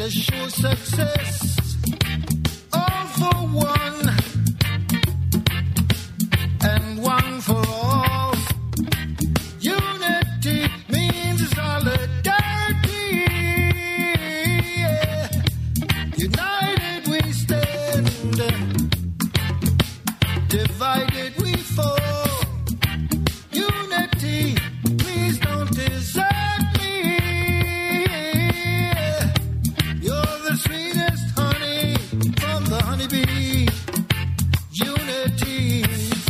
let's show success. All for one, and one for all. Unity means solidarity. Yeah. United we stand, divided we fall. Unity, please don't desert me. You're the sweetest honey from the honeybee. Unity,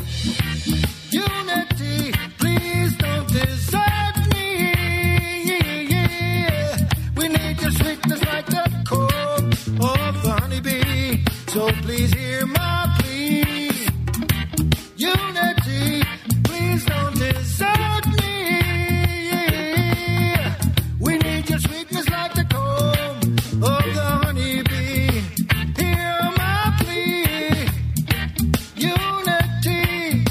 unity, please don't desert me. We need your sweetness like the comb of the honeybee. So please hear my plea. Unity, please don't desert me. We need your sweetness like the comb of the honeybee. Hear my plea. Unity.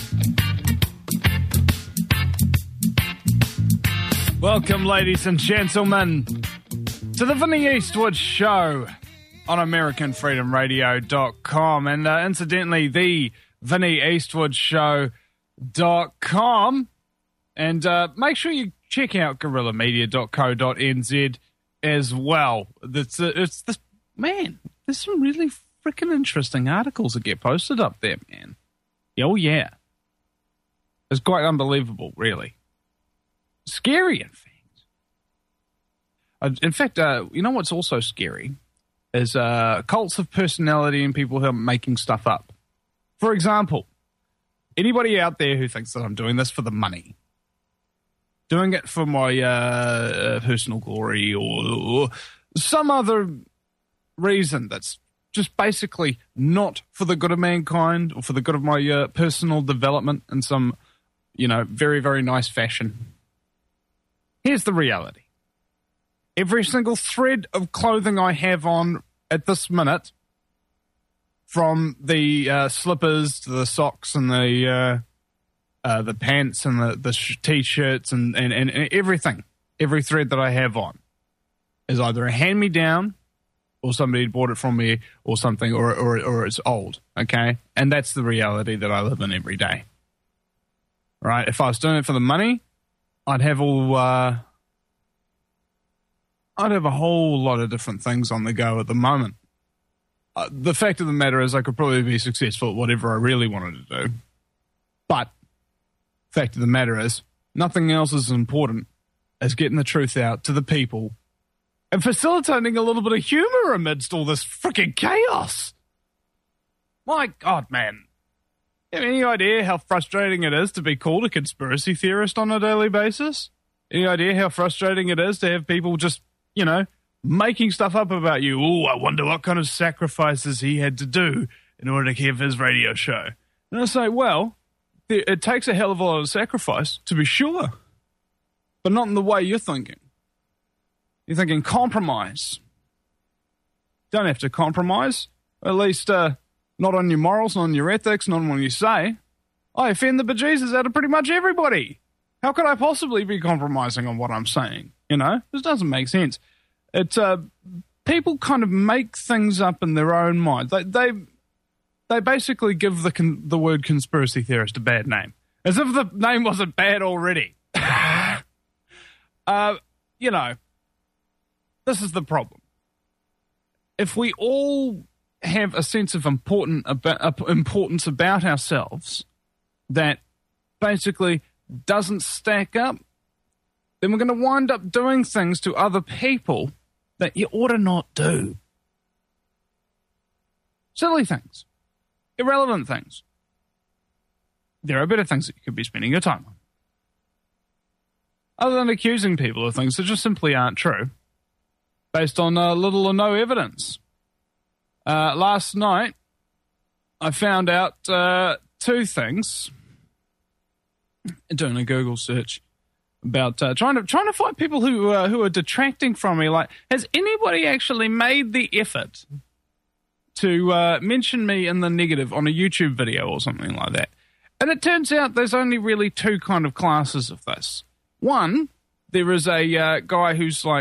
Welcome, ladies and gentlemen, to the Vinnie Eastwood Show on AmericanFreedomRadio.com and incidentally, the VinnieEastwoodShow.com. And make sure you check out GorillaMedia.co.nz as well. It's this, man, there's some really freaking interesting articles that get posted up there, man. Oh, yeah. It's quite unbelievable, really. Scary, in fact. In fact, you know what's also scary? Is cults of personality and people who are making stuff up. For example, anybody out there who thinks that I'm doing this for the money, doing it for my personal glory or some other reason that's just basically not for the good of mankind or for the good of my personal development in some, very, very nice fashion. Here's the reality. Every single thread of clothing I have on at this minute, from the slippers to the socks and the pants and the t-shirts and everything, every thread that I have on is either a hand-me-down or somebody bought it from me or something, or it's old, okay? And that's the reality that I live in every day. Right? If I was doing it for the money, I'd have a whole lot of different things on the go at the moment. The fact of the matter is I could probably be successful at whatever I really wanted to do. But the fact of the matter is nothing else is as important as getting the truth out to the people and facilitating a little bit of humor amidst all this freaking chaos. My God, man. You have any idea how frustrating it is to be called a conspiracy theorist on a daily basis? Any idea how frustrating it is to have people just, making stuff up about you? Oh, I wonder what kind of sacrifices he had to do in order to have his radio show. And I say, well, it takes a hell of a lot of sacrifice, to be sure, but not in the way you're thinking. You're thinking compromise. Don't have to compromise, at least not on your morals, not on your ethics, not on what you say. I offend the bejesus out of pretty much everybody. How could I possibly be compromising on what I'm saying? This doesn't make sense. It's people kind of make things up in their own mind. They basically give the word conspiracy theorist a bad name, as if the name wasn't bad already. This is the problem. If we all have a sense of importance about ourselves that basically doesn't stack up, then we're going to wind up doing things to other people that you ought to not do. Silly things. Irrelevant things. There are better things that you could be spending your time on. Other than accusing people of things that just simply aren't true, based on little or no evidence. Last night, I found out two things, doing a Google search, about trying to find people who are detracting from me. Like, has anybody actually made the effort to mention me in the negative on a YouTube video or something like that? And it turns out there's only really two kind of classes of this. One, there is a guy who's like,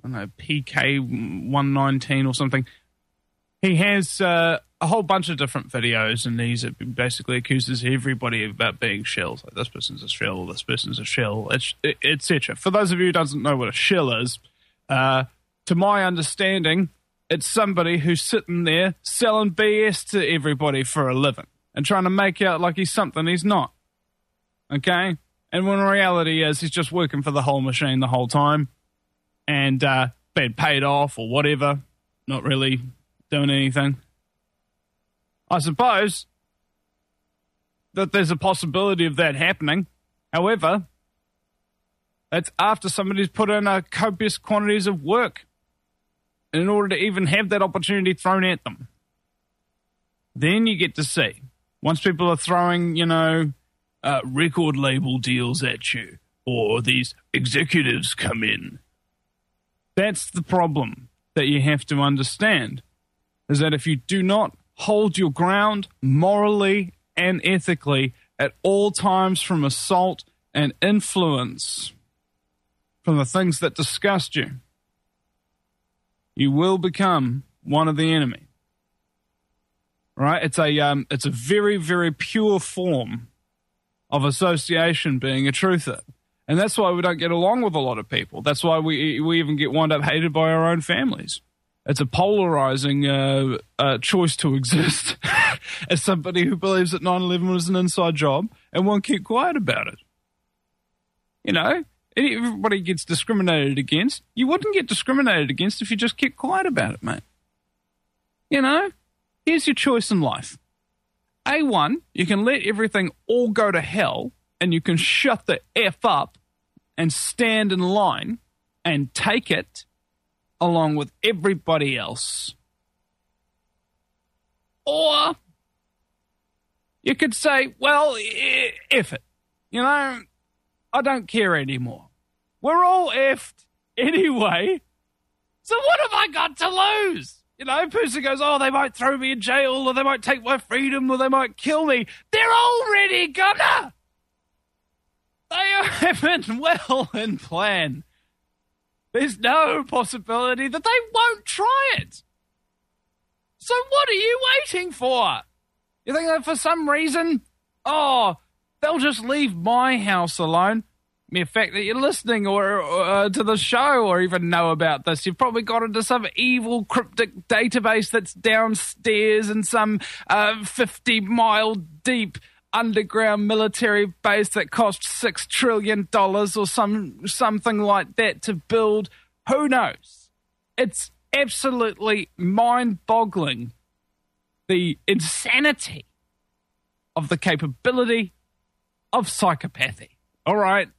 don't know, PK119 or something. He has a whole bunch of different videos, and he's basically accuses everybody about being shills. Like, this person's a shill, this person's a shill, etc. For those of you who doesn't know what a shill is, to my understanding, it's somebody who's sitting there selling BS to everybody for a living and trying to make out like he's something he's not. Okay? And when reality is he's just working for the whole machine the whole time and being paid off or whatever, not really doing anything. I suppose that there's a possibility of that happening. However, that's after somebody's put in copious quantities of work in order to even have that opportunity thrown at them. Then you get to see, once people are throwing, record label deals at you, or these executives come in, that's the problem that you have to understand, is that if you do not hold your ground morally and ethically at all times from assault and influence from the things that disgust you, you will become one of the enemy. Right? It's a very, very pure form of association being a truther. And that's why we don't get along with a lot of people. That's why we even get wound up hated by our own families. It's a polarizing choice to exist as somebody who believes that 9/11 was an inside job and won't keep quiet about it. Everybody gets discriminated against. You wouldn't get discriminated against if you just kept quiet about it, mate. Here's your choice in life. A1, you can let everything all go to hell and you can shut the F up and stand in line and take it along with everybody else. Or you could say, well, F it. I don't care anymore. We're all effed anyway. So what have I got to lose? A person goes, oh, they might throw me in jail, or they might take my freedom, or they might kill me. They're already gonna. They have been well in plan. There's no possibility that they won't try it. So what are you waiting for? You think that for some reason, they'll just leave my house alone? Mere fact that you're listening or to the show or even know about this, you've probably got into some evil cryptic database that's downstairs in some 50-mile deep underground military base that cost $6 trillion or something like that to build. Who knows? It's absolutely mind-boggling, the insanity of the capability of psychopathy. All right.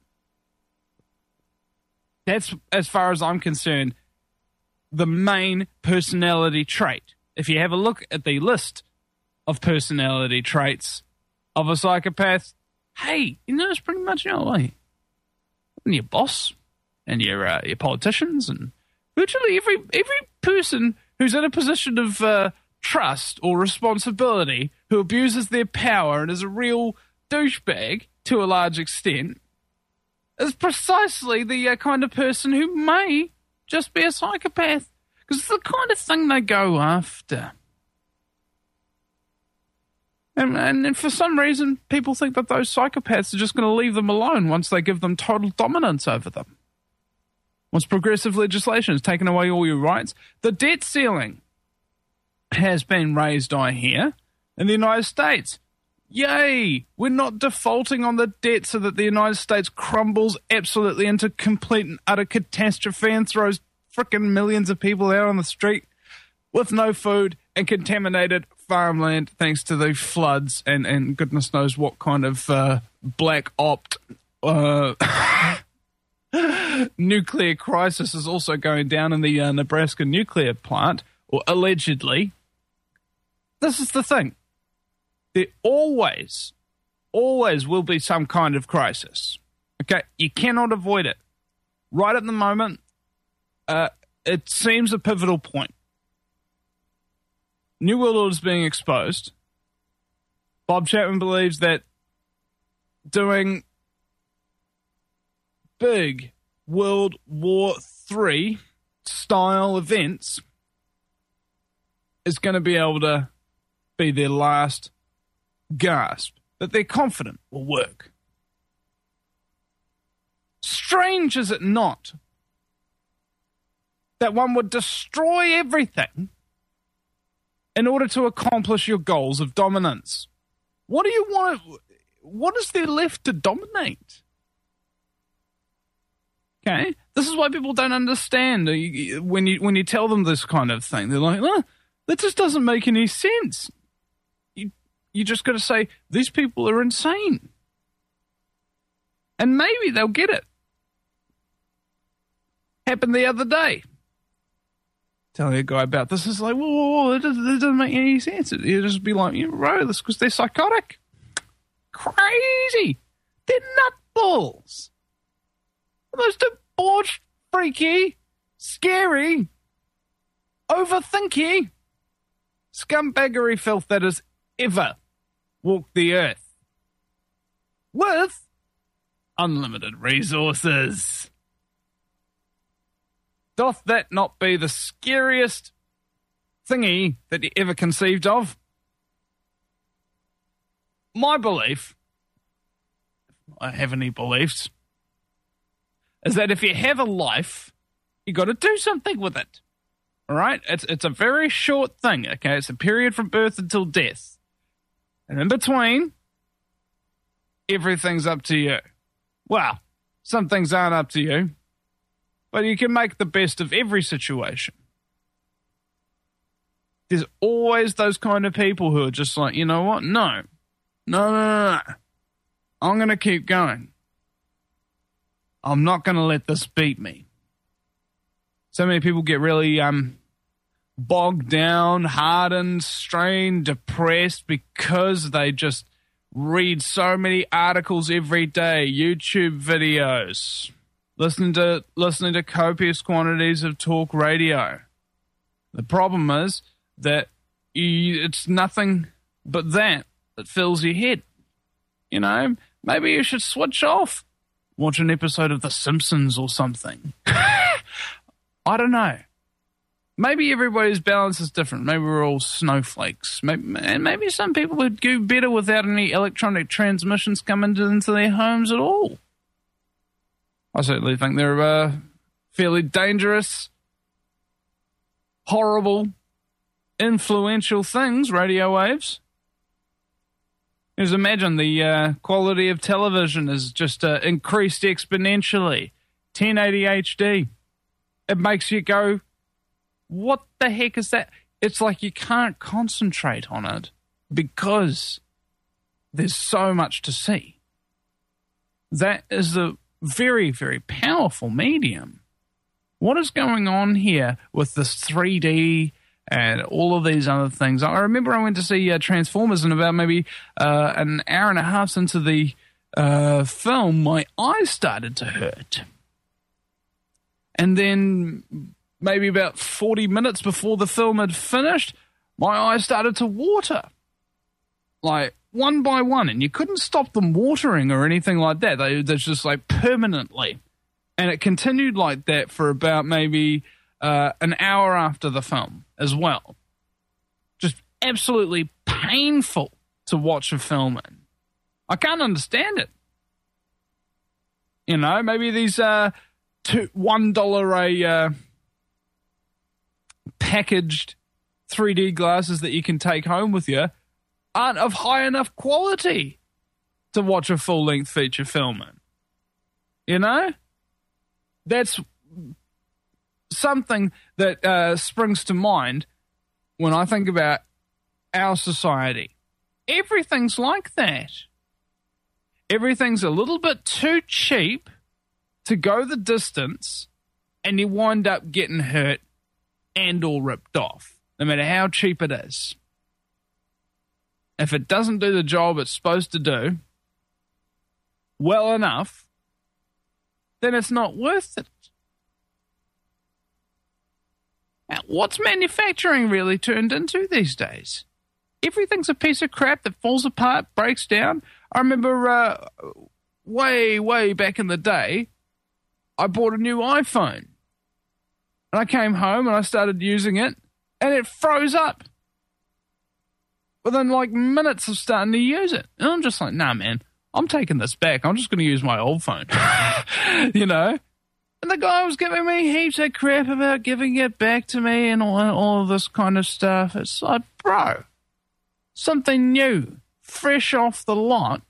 That's, as far as I'm concerned, the main personality trait. If you have a look at the list of personality traits of a psychopath, hey, it's pretty much and your boss and your politicians and virtually every person who's in a position of trust or responsibility who abuses their power and is a real douchebag to a large extent is precisely the kind of person who may just be a psychopath. Because it's the kind of thing they go after. And for some reason, people think that those psychopaths are just going to leave them alone once they give them total dominance over them. Once progressive legislation has taken away all your rights. The debt ceiling has been raised, I hear, in the United States. Yay! We're not defaulting on the debt so that the United States crumbles absolutely into complete and utter catastrophe and throws frickin' millions of people out on the street with no food and contaminated farmland thanks to the floods and goodness knows what kind of black opt nuclear crisis is also going down in the Nebraska nuclear plant, or allegedly. This is the thing. There always will be some kind of crisis. Okay? You cannot avoid it. Right at the moment, it seems a pivotal point. New World Order is being exposed. Bob Chapman believes that doing big World War III style events is going to be able to be their last gasp, that they're confident will work. Strange, is it not, that one would destroy everything in order to accomplish your goals of dominance? What do you want? What is there left to dominate? Okay, this is why people don't understand when you tell them this kind of thing. They're like, oh, that just doesn't make any sense. You just got to say, these people are insane. And maybe they'll get it. Happened the other day. Telling a guy about this is like, whoa, it doesn't make any sense. You just be like, bro, this because they're psychotic. Crazy. They're nutballs. The most debauched, freaky, scary, overthinky, scumbaggery filth that has ever walked the earth. With unlimited resources. Doth that not be the scariest thingy that you ever conceived of? My belief, if I have any beliefs, is that if you have a life, you got to do something with it. All right? It's a very short thing, okay? It's a period from birth until death. And in between, everything's up to you. Well, some things aren't up to you, but you can make the best of every situation. There's always those kind of people who are just like, you know what? No. I'm going to keep going. I'm not going to let this beat me. So many people get really bogged down, hardened, strained, depressed because they just read so many articles every day, YouTube videos, listening to copious quantities of talk radio. The problem is that it's nothing but that fills your head. You know, maybe you should switch off. Watch an episode of The Simpsons or something. I don't know. Maybe everybody's balance is different. Maybe we're all snowflakes. Maybe some people would do better without any electronic transmissions coming into their homes at all. I certainly think they're fairly dangerous, horrible, influential things, radio waves. Just imagine the quality of television is just increased exponentially. 1080 HD. It makes you go, what the heck is that? It's like you can't concentrate on it because there's so much to see. That is a very, very powerful medium. What is going on here with this 3D and all of these other things? I remember I went to see Transformers, and about maybe an hour and a half into the film, my eyes started to hurt. And then maybe about 40 minutes before the film had finished, my eyes started to water. Like, one by one. And you couldn't stop them watering or anything like that. They're just like permanently. And it continued like that for about maybe an hour after the film as well. Just absolutely painful to watch a film in. I can't understand it. You know, maybe these $1 packaged 3D glasses that you can take home with you aren't of high enough quality to watch a full-length feature film in. You know? That's something that springs to mind when I think about our society. Everything's like that. Everything's a little bit too cheap to go the distance, and you wind up getting hurt and or ripped off, no matter how cheap it is. If it doesn't do the job it's supposed to do well enough, then it's not worth it. Now, what's manufacturing really turned into these days? Everything's a piece of crap that falls apart, breaks down. I remember way back in the day, I bought a new iPhone. And I came home and I started using it, and it froze up within like minutes of starting to use it. And I'm just like, nah, man, I'm taking this back. I'm just going to use my old phone, you know? And the guy was giving me heaps of crap about giving it back to me and all of this kind of stuff. It's like, bro, something new, fresh off the lot,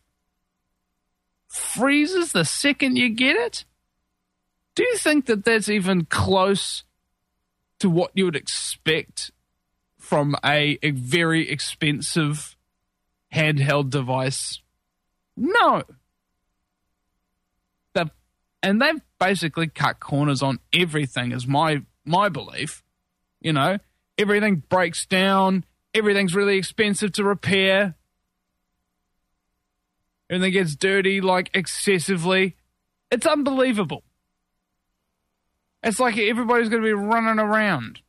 freezes the second you get it? Do you think that that's even close to what you would expect from a very expensive handheld device? No. They've basically cut corners on everything, is my belief. You know, everything breaks down, everything's really expensive to repair, everything gets dirty, like, excessively. It's unbelievable. It's like everybody's going to be running around,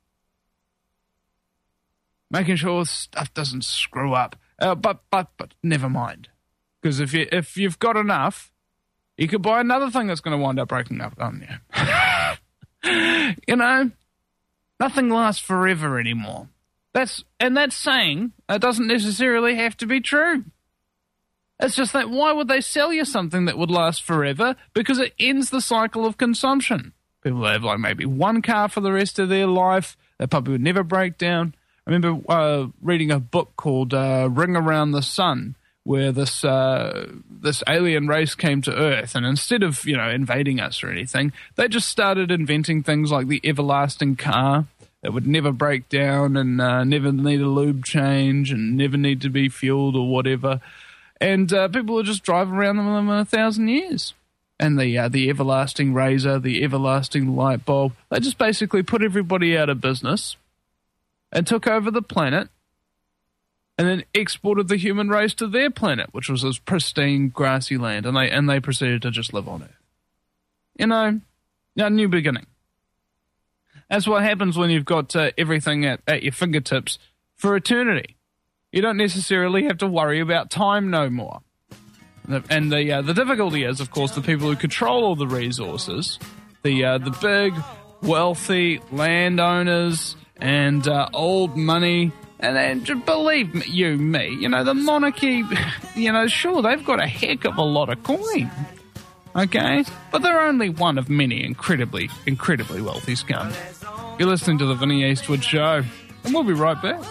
making sure stuff doesn't screw up. But never mind. Because if you've got enough, you could buy another thing that's going to wind up breaking up on you. You know, nothing lasts forever anymore. That's saying it doesn't necessarily have to be true. It's just that why would they sell you something that would last forever? Because it ends the cycle of consumption. People have like maybe one car for the rest of their life. They probably would never break down. I remember reading a book called Ring Around the Sun, where this alien race came to Earth, and instead of, you know, invading us or anything, they just started inventing things like the everlasting car that would never break down and never need a lube change and never need to be fueled or whatever. And people would just drive around them in 1,000 years. And the everlasting razor, the everlasting light bulb, they just basically put everybody out of business and took over the planet and then exported the human race to their planet, which was this pristine grassy land, and they proceeded to just live on Earth. You know, a new beginning. That's what happens when you've got everything at your fingertips for eternity. You don't necessarily have to worry about time no more. And the difficulty is, of course, the people who control all the resources, the big, wealthy landowners and old money. And then, believe me, you know, the monarchy, you know, sure, they've got a heck of a lot of coin, okay? But they're only one of many incredibly wealthy scum. You're listening to The Vinnie Eastwood Show, and we'll be right back.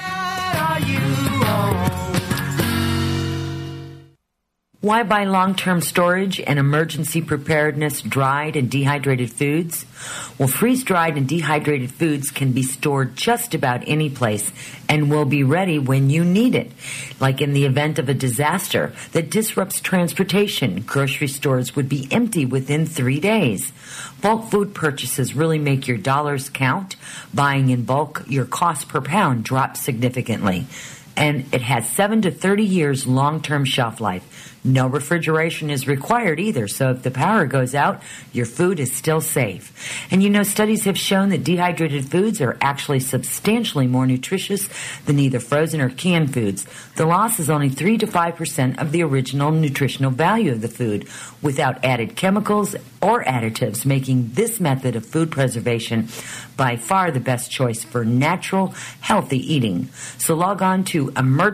Why buy long-term storage and emergency preparedness dried and dehydrated foods? Well, freeze-dried and dehydrated foods can be stored just about any place and will be ready when you need it. Like in the event of a disaster that disrupts transportation, grocery stores would be empty within 3 days. Bulk food purchases really make your dollars count. Buying in bulk, your cost per pound drops significantly. And it has 7 to 30 years long-term shelf life. No refrigeration is required either, so if the power goes out, your food is still safe. And you know, studies have shown that dehydrated foods are actually substantially more nutritious than either frozen or canned foods. The loss is only 3 to 5% of the original nutritional value of the food, without added chemicals or additives, making this method of food preservation by far the best choice for natural, healthy eating. So log on to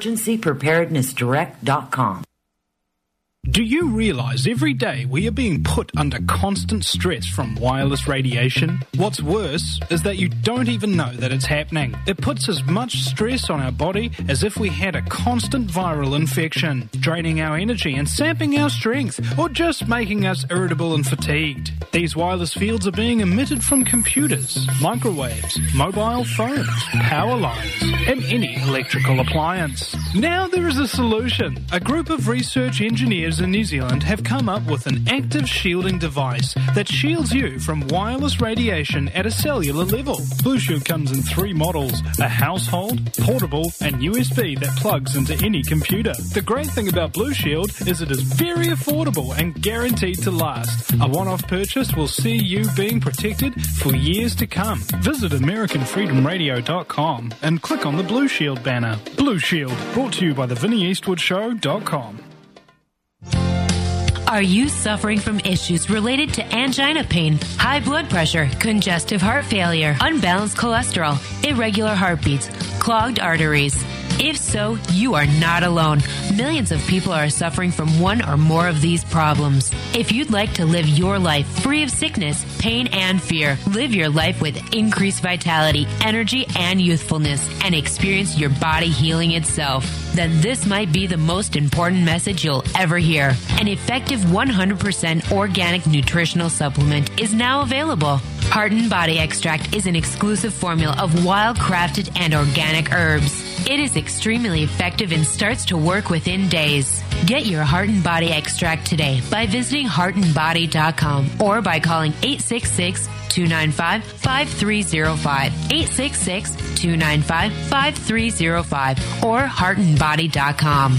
emergencypreparednessdirect.com. Do you realize every day we are being put under constant stress from wireless radiation? What's worse is that you don't even know that it's happening. It puts as much stress on our body as if we had a constant viral infection, draining our energy and sapping our strength, or just making us irritable and fatigued. These wireless fields are being emitted from computers, microwaves, mobile phones, power lines, and any electrical appliance. Now there is a solution. A group of research engineers in New Zealand have come up with an active shielding device that shields you from wireless radiation at a cellular level. Blue Shield comes in 3 models: a household, portable, and USB that plugs into any computer. The great thing about Blue Shield is it is very affordable and guaranteed to last. A one-off purchase will see you being protected for years to come. Visit AmericanFreedomRadio.com and click on the Blue Shield banner. Blue Shield, brought to you by the VinnieEastwoodShow.com. Are you suffering from issues related to angina pain, high blood pressure, congestive heart failure, unbalanced cholesterol, irregular heartbeats, clogged arteries? If so, you are not alone. Millions of people are suffering from one or more of these problems. If you'd like to live your life free of sickness, pain, and fear, live your life with increased vitality, energy, and youthfulness, and experience your body healing itself, then this might be the most important message you'll ever hear. An effective 100% organic nutritional supplement is now available. Heart and Body Extract is an exclusive formula of wild-crafted and organic herbs. It is extremely effective and starts to work within days. Get your Heart and Body Extract today by visiting heartandbody.com or by calling 866-295-5305, 866-295-5305, or heartandbody.com.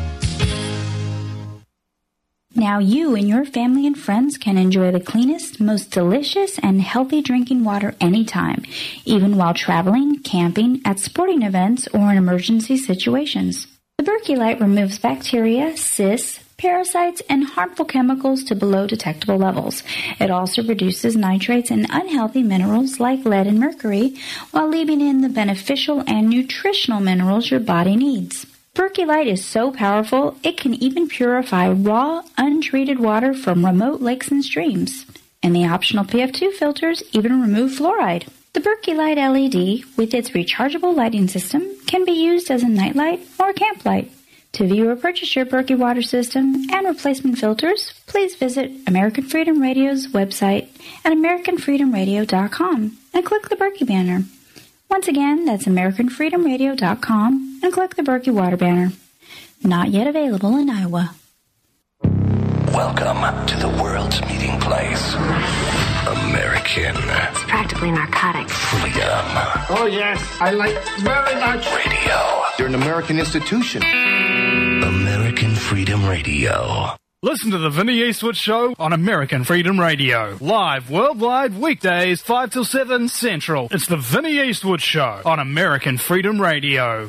Now you and your family and friends can enjoy the cleanest, most delicious, and healthy drinking water anytime, even while traveling, camping, at sporting events, or in emergency situations. The Berkey Light removes bacteria, cysts, parasites, and harmful chemicals to below detectable levels. It also reduces nitrates and unhealthy minerals like lead and mercury, while leaving in the beneficial and nutritional minerals your body needs. Berkey Light is so powerful, it can even purify raw, untreated water from remote lakes and streams. And the optional PF2 filters even remove fluoride. The Berkey Light LED, with its rechargeable lighting system, can be used as a nightlight or camp light. To view or purchase your Berkey water system and replacement filters, please visit American Freedom Radio's website at AmericanFreedomRadio.com and click the Berkey banner. Once again, that's AmericanFreedomRadio.com and click the Berkey water banner. Not yet available in Iowa. Welcome to the world's meeting place. American. It's practically narcotic. Freedom. Oh, yes. I like very much. Radio. You're an American institution. American Freedom Radio. Listen to the Vinnie Eastwood Show on American Freedom Radio. Live worldwide weekdays 5 till 7 Central. It's the Vinnie Eastwood Show on American Freedom Radio.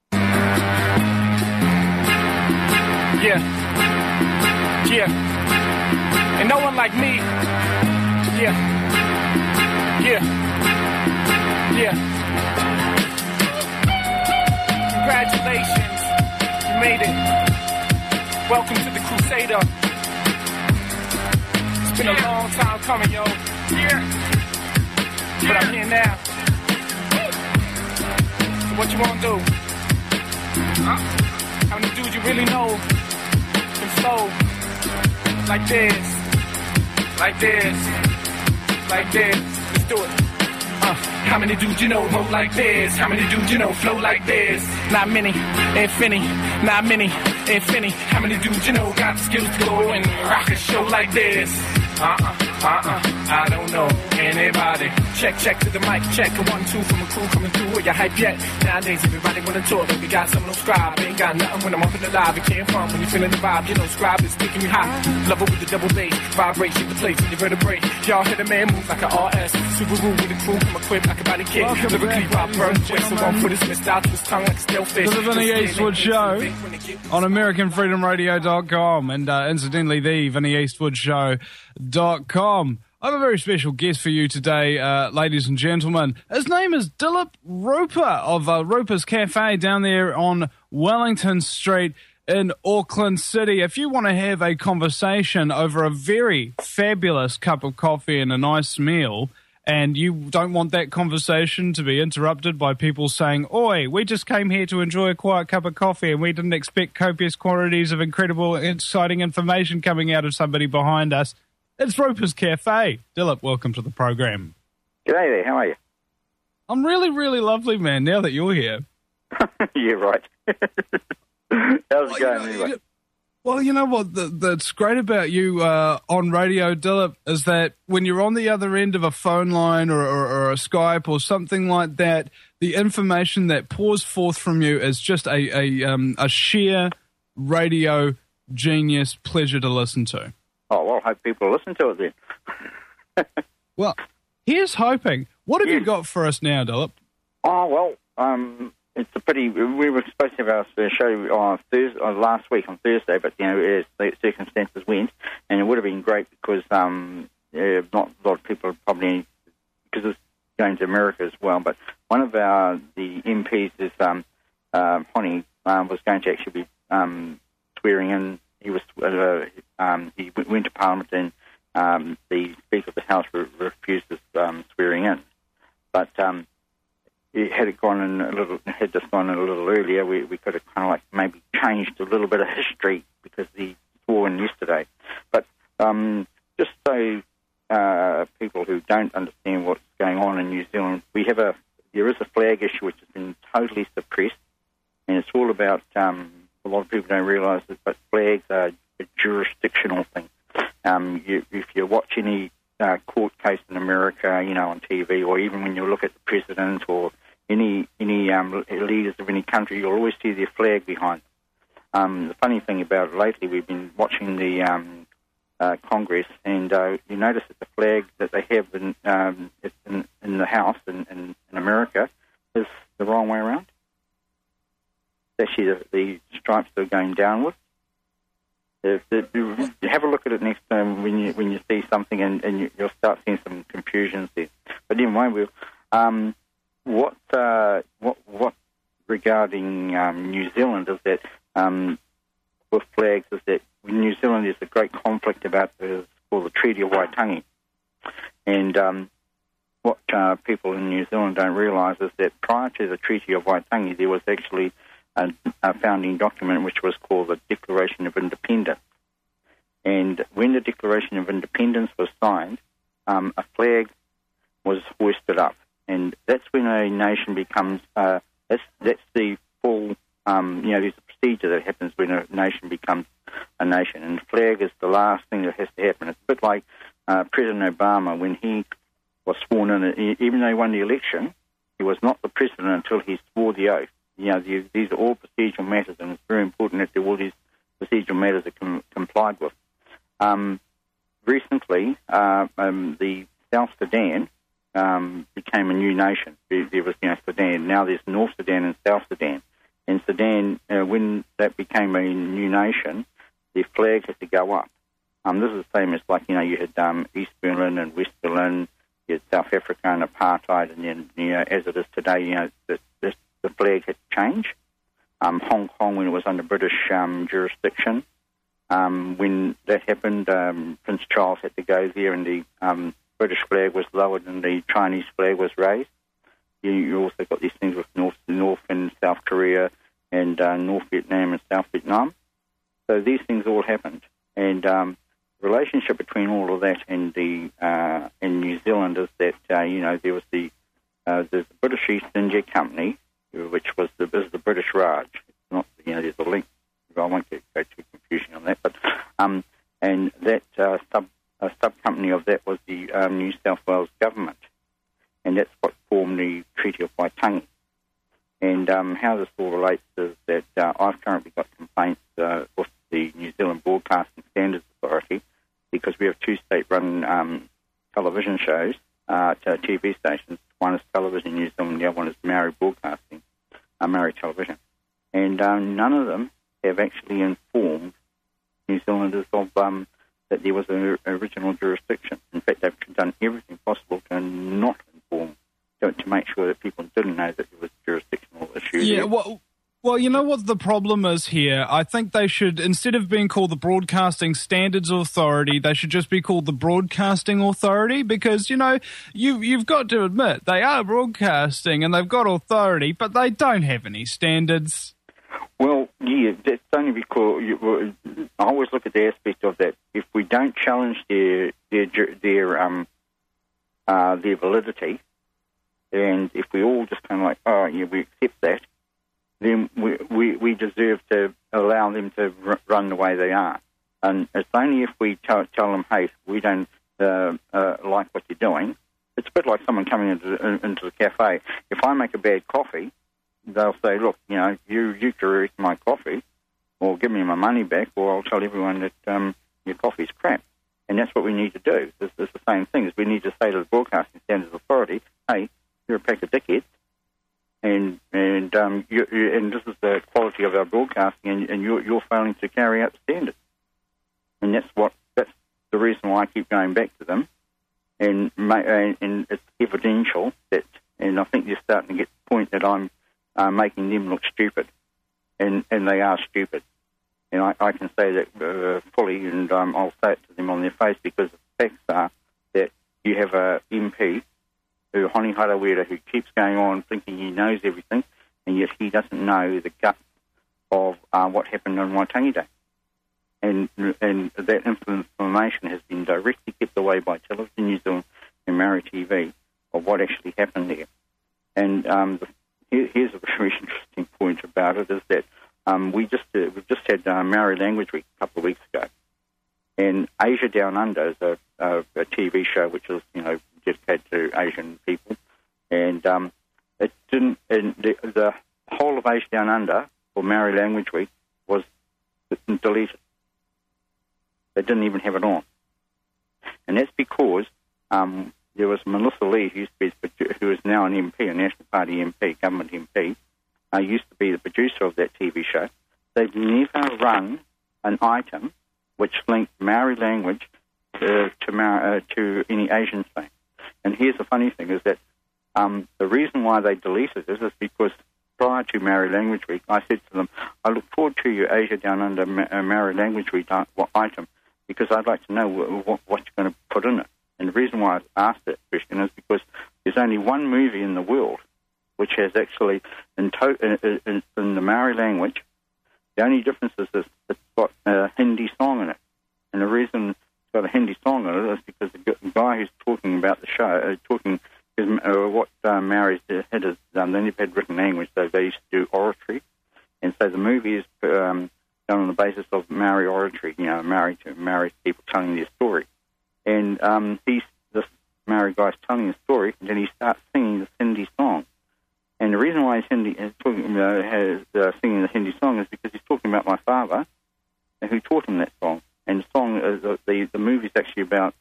Yeah. And no one like me. Yeah. Congratulations. You made it. Welcome to the Crusader. It's been a long time coming, yo. But I'm here now. So what you wanna do? How many dudes you really know can flow like this, like this, like this? Let's do it. How many dudes you know vote like this? How many dudes you know flow like this? Not many, infinity. Not many, infinity. How many dudes you know got the skills to go and rock a show like this? I don't know anybody. Check to the mic, check a 1, 2 from a crew coming through. Are you hype yet? Nowadays everybody wanna talk, but we got some no scribe. Ain't got nothing when I'm up in the live. It came from when you feeling the vibe. You know scribe is taking you high. Love it with the double bass, vibration the place in your vertebrae. Y'all hear the man move like an RS. Subaru with a crew, come equipped like a body kit. Lyrically pop burn, way so one foot is missed out to his tongue like a stale fish. To the Vinnie Eastwood Show on AmericanFreedomRadio.com and incidentally the VinnieEastwoodShow.com. I have a very special guest for you today, ladies and gentlemen. His name is Dilip Roper of Roper's Cafe down there on Wellington Street in Auckland City. If you want to have a conversation over a very fabulous cup of coffee and a nice meal, and you don't want that conversation to be interrupted by people saying, "Oi, we just came here to enjoy a quiet cup of coffee and we didn't expect copious quantities of incredible, exciting information coming out of somebody behind us," it's Roper's Cafe. Dilip, welcome to the program. G'day there, how are you? I'm really, really lovely, man, now that you're here. Yeah, right. How's it going anyway? Well, you know what that's great about you on radio, Dilip, is that when you're on the other end of a phone line or a Skype or something like that, the information that pours forth from you is just a sheer radio genius pleasure to listen to. Oh, well, I hope people listen to it then. Well, here's hoping. What have you got for us now, Dilip? Oh, well, it's a pretty. We were supposed to have our show on Thursday, last week on Thursday, but as the circumstances went, and it would have been great because not a lot of people probably, because it's going to America as well. But one of the MPs is Honi was going to actually be swearing in. He was he went to Parliament and the Speaker of the House refused his swearing in, but. Had just gone in a little earlier, we could have kind of like maybe changed a little bit of history because he swore in yesterday. But just so people who don't understand what's going on in New Zealand, there is a flag issue which has been totally suppressed, and it's all about a lot of people don't realise this, but flags are a jurisdictional thing. If you watch any court case in America, on TV, or even when you look at the president or any leaders of any country, you'll always see their flag behind them. The funny thing about it lately, we've been watching the Congress, and you notice that the flag that they have in the House in America is the wrong way around. It's actually the stripes that are going downwards. Have a look at it next time when you see something, and you'll start seeing some confusions there. But anyway, what regarding New Zealand is that with flags is that in New Zealand there's a great conflict about it's called the Treaty of Waitangi, and what people in New Zealand don't realise is that prior to the Treaty of Waitangi there was actually a founding document which was called the Declaration of Independence. And when the Declaration of Independence was signed, a flag was hoisted up. And that's when a nation becomes, that's the full, there's a procedure that happens when a nation becomes a nation. And the flag is the last thing that has to happen. It's a bit like President Obama when he was sworn in, even though he won the election, he was not the president until he swore the oath. These are all procedural matters, and it's very important that all these procedural matters are complied with. Recently, the South Sudan became a new nation. There was Sudan. Now there's North Sudan and South Sudan. And Sudan, when that became a new nation, their flag had to go up. This is the same as you had East Berlin and West Berlin, you had South Africa and apartheid, and then as it is today, the flag had to change. Hong Kong, when it was under British jurisdiction, when that happened, Prince Charles had to go there, and the British flag was lowered and the Chinese flag was raised. You also got these things with North and South Korea and North Vietnam and South Vietnam. So these things all happened, and the relationship between all of that and in New Zealand is that there was the British East India Company, which was the British Raj. It's not, there's a link. I won't go too confusing on that, but and that sub company of that was the New South Wales government, and that's what formed the Treaty of Waitangi. And how this all relates is that I've currently got complaints with the New Zealand Broadcasting Standards Authority because we have two state-run television shows, TV stations. One is Television New Zealand, the other one is Maori Broadcasting, Maori Television. And none of them have actually informed New Zealanders of that there was an original jurisdiction. In fact, they've done everything possible to not inform, to make sure that people didn't know that there was jurisdictional issues. Yeah, well, you know what the problem is here? I think they should, instead of being called the Broadcasting Standards Authority, they should just be called the Broadcasting Authority because, you've got to admit, they are broadcasting and they've got authority, but they don't have any standards. Well, yeah, that's only because I always look at the aspect of that. If we don't challenge their validity, and if we all just kind of we accept that, then we deserve to allow them to run the way they are. And it's only if we tell them, hey, we don't like what you're doing. It's a bit like someone coming into the cafe. If I make a bad coffee, they'll say, look, you correct my coffee, or give me my money back, or I'll tell everyone that your coffee's crap. And that's what we need to do. It's the same thing. We need to say to the Broadcasting Standards Authority, hey, you're a pack of dickheads. and this is the quality of our broadcasting, and you're failing to carry out the standards. And that's the reason why I keep going back to them, and it's evidential that, and I think they're starting to get the point that I'm making them look stupid, and they are stupid. And I can say that fully, and I'll say it to them on their face, because the facts are that you have a MP, Honi Harawira, who keeps going on thinking he knows everything, and yet he doesn't know the guts of what happened on Waitangi Day. And that information has been directly kept away by Television New Zealand and Maori TV of what actually happened there. And here's a very interesting point about it, is that we've just had Maori Language Week a couple of weeks ago, and Asia Down Under is a TV show which is dedicated to Asian people, and it didn't. And the whole of Asia Down Under for Maori Language Week was deleted. They didn't even have it on, and that's because there was Melissa Lee, who is now an MP, a National Party MP, government MP, used to be the producer of that TV show. They've never run an item which linked Maori language to any Asian thing. And here's the funny thing, is that the reason why they deleted it is because prior to Maori Language Week, I said to them, I look forward to your Asia Down Under Maori Language Week item, because I'd like to know what you're going to put in it. And the reason why I asked that question is because there's only one movie in the world which has actually, in the Maori language, the only difference is it's got a Hindi song in it. And the reason it's got a Hindi song in it is because the guy who's talking about the show, what Maoris had is, they never had written language, so they used to do oratory. And so the movie is done on the basis of Maori oratory, Maori people telling their story. And this Maori guy's telling a story, and then he starts singing this Hindi song. And the reason why he's singing the Hindi song is because he's talking about my father, and who taught him that song. And the song, the movie is actually about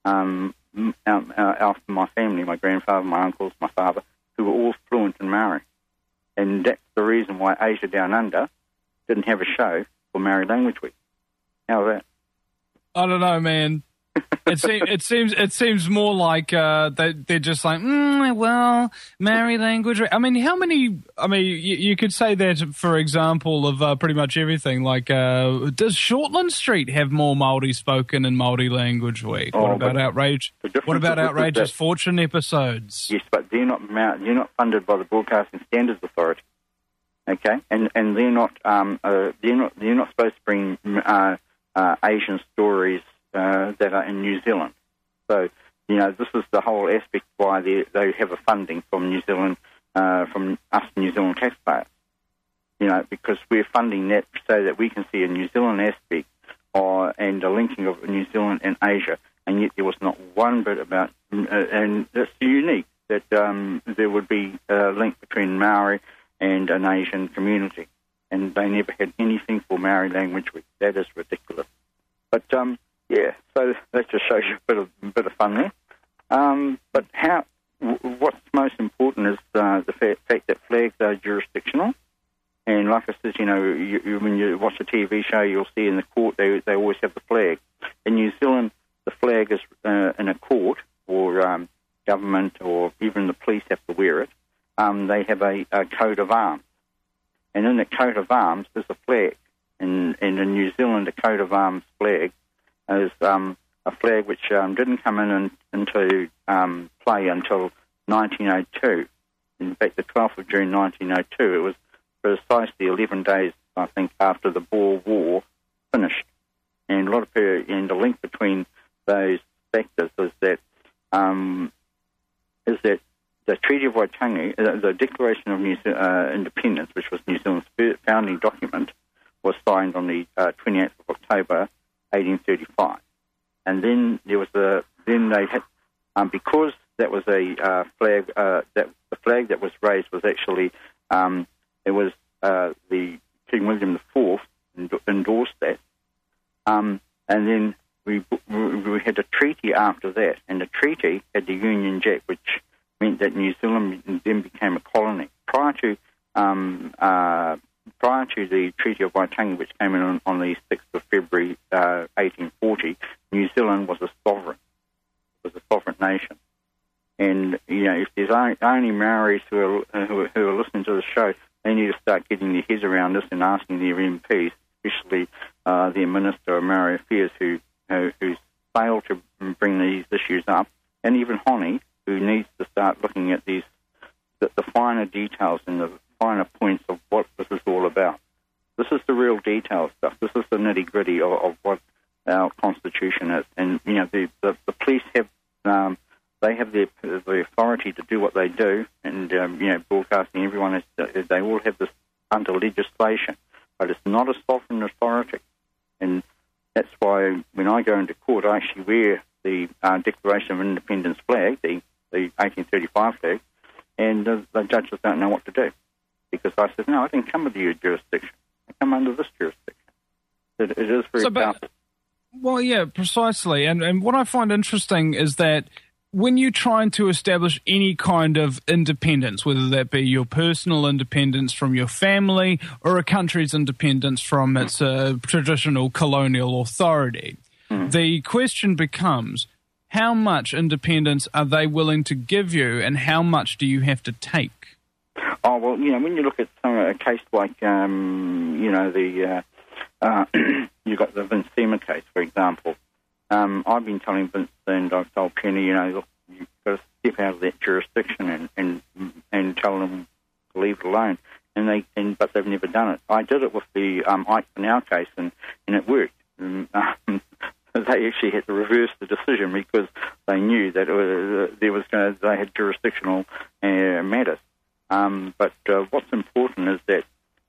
my family, my grandfather, my uncles, my father, who were all fluent in Maori. And that's the reason why Asia Down Under didn't have a show for Maori Language Week. How's that? I don't know, man. It seems more like they're just like, well, Maori language. I mean, you could say that, for example, of pretty much everything. Like, does Shortland Street have more Māori spoken in Māori Language Week? What about Outrageous Fortune episodes? Yes, but they're not funded by the Broadcasting Standards Authority. Okay, and they're not supposed to bring Asian stories that are in New Zealand. So, this is the whole aspect why they have a funding from New Zealand, from us New Zealand taxpayers. Because we're funding that so that we can see a New Zealand aspect and a linking of New Zealand and Asia, and yet there was not one bit about, and it's unique that there would be a link between Maori and an Asian community, and they never had anything for Maori Language Week. That is ridiculous. But yeah, so that just shows you a bit of fun there. But what's most important is the fact that flags are jurisdictional. And like I said, when you watch a TV show, you'll see in the court they always have the flag. In New Zealand, the flag is in a court, or government, or even the police have to wear it. They have a coat of arms. And in the coat of arms is a flag. And in New Zealand, the coat of arms flag is a flag which didn't come into play until 1902. In fact, the 12th of June 1902, it was precisely 11 days, I think, after the Boer War finished. And the link between those factors is that the Treaty of Waitangi, the Declaration of Independence, which was New Zealand's founding document, was signed on the 28th of October, 1835. And then because that was a flag, that the flag that was raised was actually, it was the King William IV endorsed that. And then we had a treaty after that, and the treaty had the Union Jack, which meant that New Zealand then became a colony. Prior to prior to the Treaty of Waitangi, which came in on the 6th of February 1840, New Zealand was a sovereign. It was a sovereign nation. And, if there's only Maoris who are listening to the show, they need to start getting their heads around this and asking their MPs, especially their Minister of Maori Affairs, who's failed to bring these issues up, and even Honi, who needs to start looking at the finer details and the finer points of what this is all about. This is the real detail stuff. This is the nitty-gritty of what our Constitution is. And, the police have they have the authority to do what they do, and, broadcasting, everyone, they all have this under legislation. But it's not a sovereign authority. And that's why when I go into court, I actually wear the Declaration of Independence flag, the 1835 flag, and the judges don't know what to do. Because I said, no, I didn't come under your jurisdiction. I come under this jurisdiction. It is very powerful. Well, yeah, precisely. And what I find interesting is that when you're trying to establish any kind of independence, whether that be your personal independence from your family or a country's independence from its traditional colonial authority, the question becomes, how much independence are they willing to give you and how much do you have to take? Oh, well, when you look at a case like, you've got the Vince Seaman case, for example. I've been telling Vince and I've told Penny, look, you've got to step out of that jurisdiction and tell them to leave it alone. But they've never done it. I did it with the Ike Now case, and it worked. They actually had to reverse the decision because they knew that they had jurisdictional matters. But what's important is that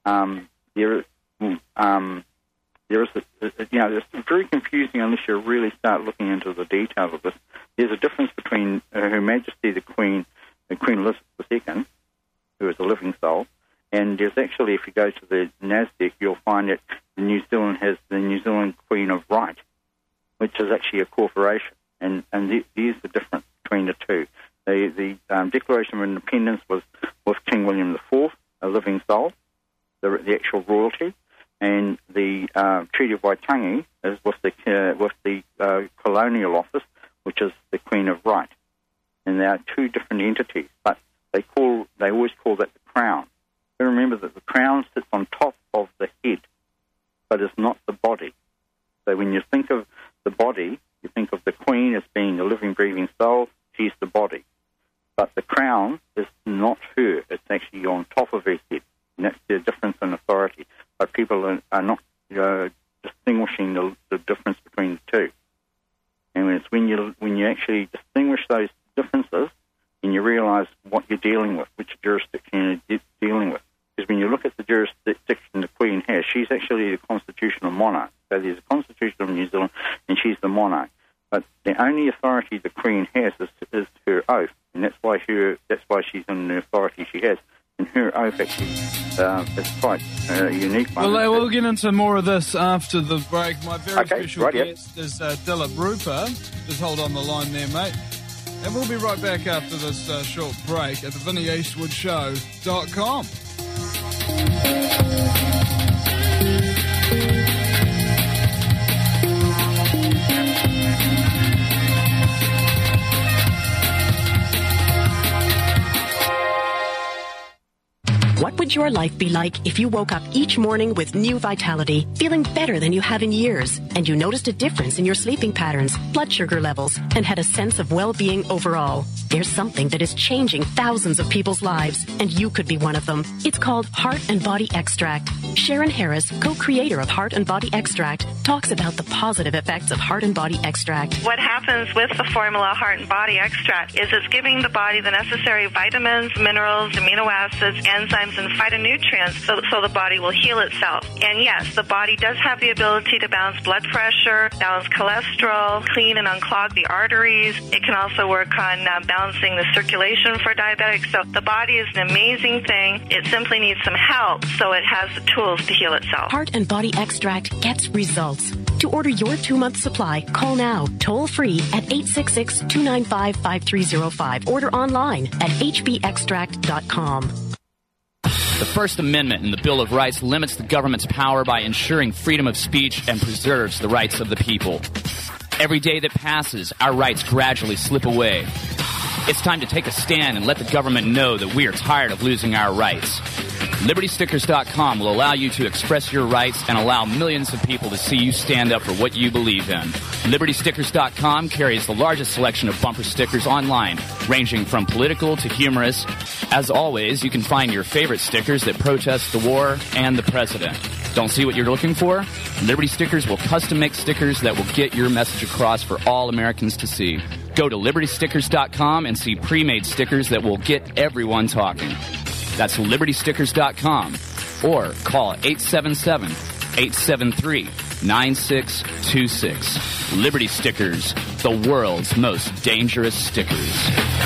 it's very confusing unless you really start looking into the details of this. There's a difference between Her Majesty the Queen Elizabeth II, who is a living soul, and there's actually, if you go to the NASDAQ, you'll find that New Zealand has the New Zealand Queen of Right, which is actually a corporation, and there's the difference between the two. The Declaration of Independence was with King William IV, a living soul, the actual royalty, and the Treaty of Waitangi is with the Colonial Office, which is the Queen of Right, and they are two different entities. But they always call that the Crown. So remember that the Crown sits on top of the head, but it's not the body. So when you think of the body, you think of the Queen as being the living, breathing soul. She's the body. But the crown is not her. It's actually on top of her head. And that's the difference in authority. But people are not distinguishing the difference between the two. And it's when you actually distinguish those differences and you realise what you're dealing with, which jurisdiction you're dealing with. Because when you look at the jurisdiction the Queen has, she's actually the constitutional monarch. So there's a constitution of New Zealand and she's the monarch. But the only authority the Queen has is her oath, and that's why she's in the authority she has. And her oath actually is quite a unique one. Well, we'll get into more of this after the break. My very special guest is Dilip Rupa. Just hold on the line there, mate. And we'll be right back after this short break at the VinnyEastwoodShow.com. What would your life be like if you woke up each morning with new vitality, feeling better than you have in years, and you noticed a difference in your sleeping patterns, blood sugar levels, and had a sense of well-being overall? There's something that is changing thousands of people's lives, and you could be one of them. It's called Heart and Body Extract. Sharon Harris, co-creator of Heart and Body Extract, talks about the positive effects of Heart and Body Extract. What happens with the formula Heart and Body Extract is it's giving the body the necessary vitamins, minerals, amino acids, enzymes, and phytonutrients so the body will heal itself. And yes, the body does have the ability to balance blood pressure, balance cholesterol, clean and unclog the arteries. It can also work on balancing the circulation for diabetics. So the body is an amazing thing. It simply needs some help so it has the tools to heal itself. Heart and Body Extract gets results. To order your 2-month supply, call now, toll free at 866-295-5305. Order online at hbextract.com. The First Amendment in the Bill of Rights limits the government's power by ensuring freedom of speech and preserves the rights of the people. Every day that passes, our rights gradually slip away. It's time to take a stand and let the government know that we are tired of losing our rights. LibertyStickers.com will allow you to express your rights and allow millions of people to see you stand up for what you believe in. LibertyStickers.com carries the largest selection of bumper stickers online, ranging from political to humorous. As always, you can find your favorite stickers that protest the war and the president. Don't see what you're looking for? Liberty Stickers will custom make stickers that will get your message across for all Americans to see. Go to LibertyStickers.com and see pre-made stickers that will get everyone talking. That's LibertyStickers.com or call 877-873-9626. Liberty Stickers, the world's most dangerous stickers.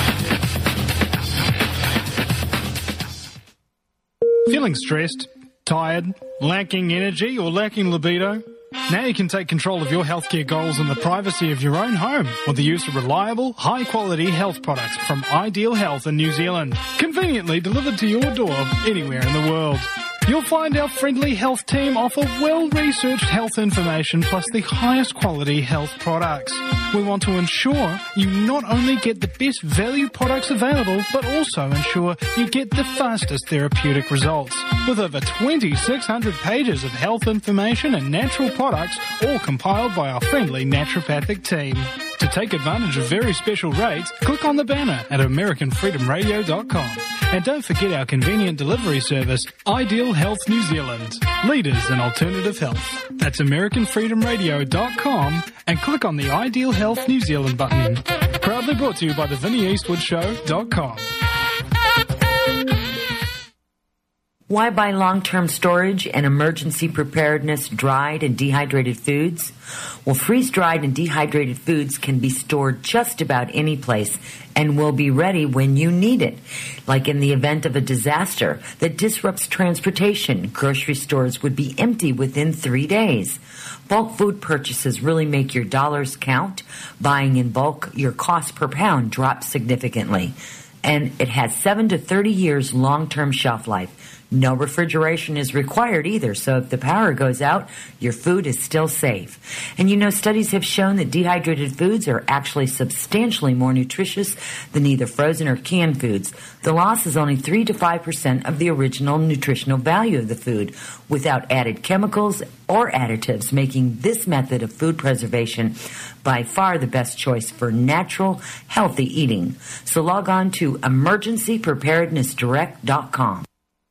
Feeling stressed, tired, lacking energy, or lacking libido? Now you can take control of your healthcare goals in the privacy of your own home with the use of reliable, high-quality health products from Ideal Health in New Zealand, conveniently delivered to your door anywhere in the world. You'll find our friendly health team offer well-researched health information plus the highest quality health products. We want to ensure you not only get the best value products available, but also ensure you get the fastest therapeutic results. With over 2,600 pages of health information and natural products, all compiled by our friendly naturopathic team. To take advantage of very special rates, click on the banner at AmericanFreedomRadio.com. And don't forget our convenient delivery service, Ideal Health New Zealand. Leaders in alternative health. That's AmericanFreedomRadio.com and click on the Ideal Health New Zealand button. Proudly brought to you by the VinnieEastwoodShow.com. Why buy long-term storage and emergency preparedness dried and dehydrated foods? Well, freeze-dried and dehydrated foods can be stored just about any place and will be ready when you need it. Like in the event of a disaster that disrupts transportation, grocery stores would be empty within 3 days. Bulk food purchases really make your dollars count. Buying in bulk, your cost per pound drops significantly. And it has 7 to 30 years long-term shelf life. No refrigeration is required either, so if the power goes out, your food is still safe. And you know, studies have shown that dehydrated foods are actually substantially more nutritious than either frozen or canned foods. The loss is only 3 to 5% of the original nutritional value of the food, without added chemicals or additives, making this method of food preservation by far the best choice for natural, healthy eating. So log on to emergencypreparednessdirect.com.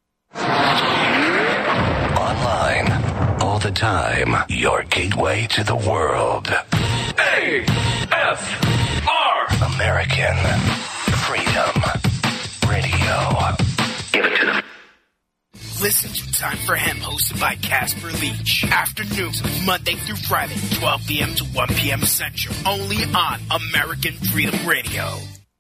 Online, all the time, your gateway to the world. AFR! American Freedom Radio. Give it to them. Listen to Time for Hemp, hosted by Casper Leach. Afternoons, Monday through Friday, 12 p.m. to 1 p.m. Central. Only on American Freedom Radio.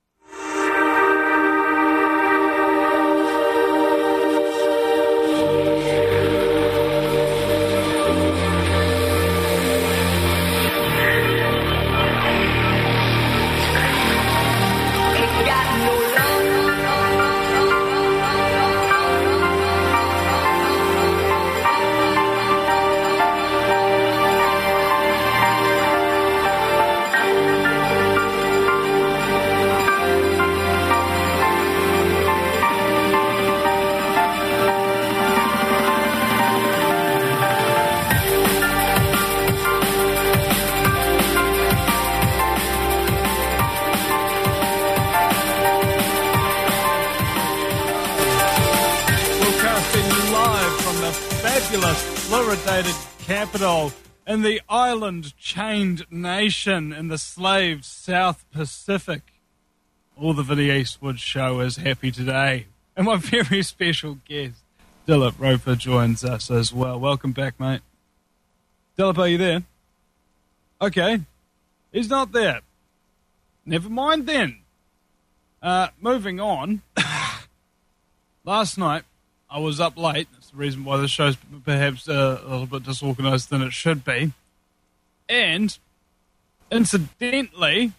fluoridated capital in the island-chained nation in the slave South Pacific. All the Vinnie Eastwood Show is happy today. And my very special guest, Dilip Roper, joins us as well. Welcome back, mate. Dilip, are you there? Okay. He's not there. Never mind then. Moving on. Last night, I was up late. That's the reason why the show's perhaps a little bit disorganized than it should be. And, incidentally,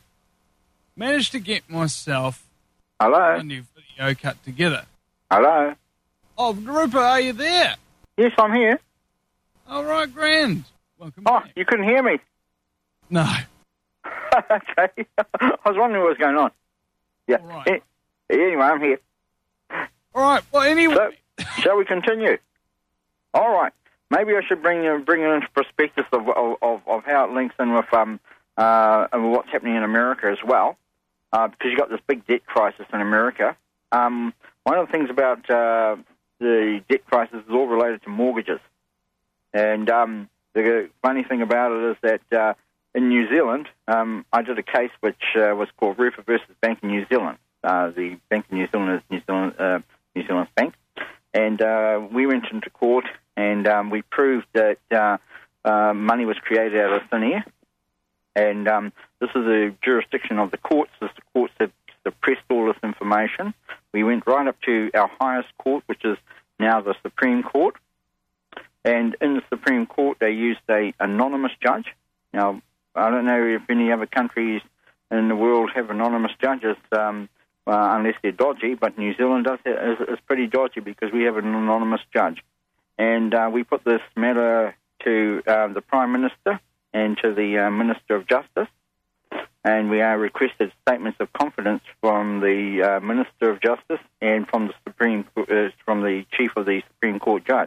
managed to get myself a new video cut together. Hello? Oh, Rupert, are you there? Yes, I'm here. All right, grand. Welcome Oh, back. you couldn't hear me? No. Okay. I was wondering what was going on. Yeah. Right. Anyway, I'm here. All right. Well, anyway. So, shall we continue? All right. Maybe I should bring it into perspective of how it links in with what's happening in America as well, because you've got this big debt crisis in America. One of the things about the debt crisis is all related to mortgages. And the funny thing about it is that in New Zealand, I did a case which was called Rufer versus Bank of New Zealand. The Bank of New Zealand is New Zealand's bank. And we went into court and we proved that money was created out of thin air. And this is the jurisdiction of the courts. The courts have suppressed all this information. We went right up to our highest court, which is now the Supreme Court. And in the Supreme Court, they used an anonymous judge. Now, I don't know if any other countries in the world have anonymous judges, unless they're dodgy, but New Zealand is pretty dodgy because we have an anonymous judge. And we put this matter to the Prime Minister and to the Minister of Justice, and we requested statements of confidence from the Minister of Justice and from the Chief of the Supreme Court judge.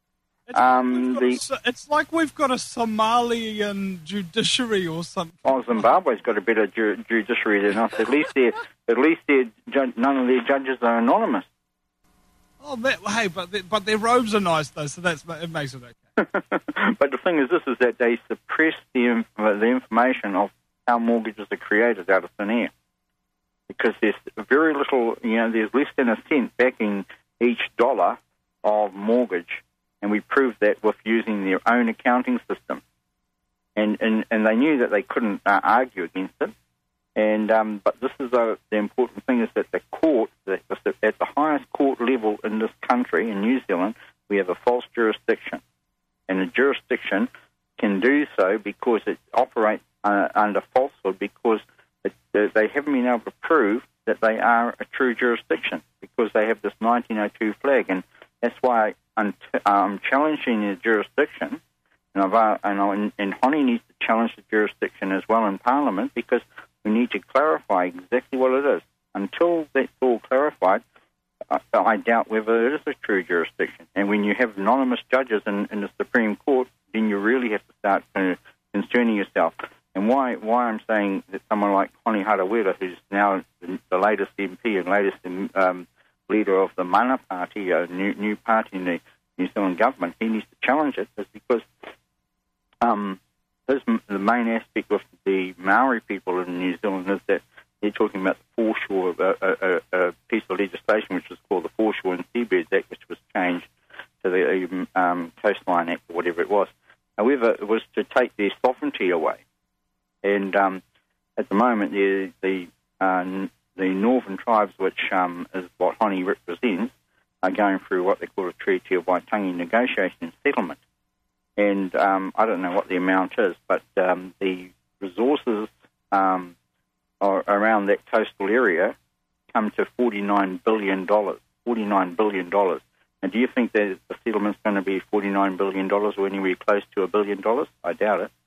It's like we've got a Somalian judiciary or something. Oh, Zimbabwe's got a better judiciary than us. At least none of their judges are anonymous. Oh, hey, but their robes are nice though, so it makes it okay. But the thing is, that they suppress the information of how mortgages are created out of thin air, because there's very little. There's less than a cent backing each dollar of mortgage. And we proved that with using their own accounting system. And they knew that they couldn't argue against it. And but this is the important thing is that the court, at the highest court level in this country, in New Zealand, we have a false jurisdiction. And the jurisdiction can do so because it operates under falsehood, because they haven't been able to prove that they are a true jurisdiction, because they have this 1902 flag. And that's why I'm challenging the jurisdiction, and Honi needs to challenge the jurisdiction as well in Parliament, because we need to clarify exactly what it is. Until that's all clarified, I doubt whether it is a true jurisdiction. And when you have anonymous judges in the Supreme Court, then you really have to start concerning yourself. And why I'm saying that someone like Honi Harawira, who's now the latest MP and latest leader of the Mana Party, a new party in the New Zealand government, he needs to challenge it, is because the main aspect of the Maori people in New Zealand is that they're talking about the foreshore, a piece of legislation which is called the Foreshore and Seabirds Act, which was changed to the Coastline Act or whatever it was. However, it was to take their sovereignty away. And at the moment, the northern tribes, which is what Honi represents, are going through what they call a Treaty of Waitangi negotiation and settlement. And I don't know what the amount is, but the resources around that coastal area come to $49 billion. $49 billion. And do you think that the settlement's going to be $49 billion or anywhere close to $1 billion? I doubt it.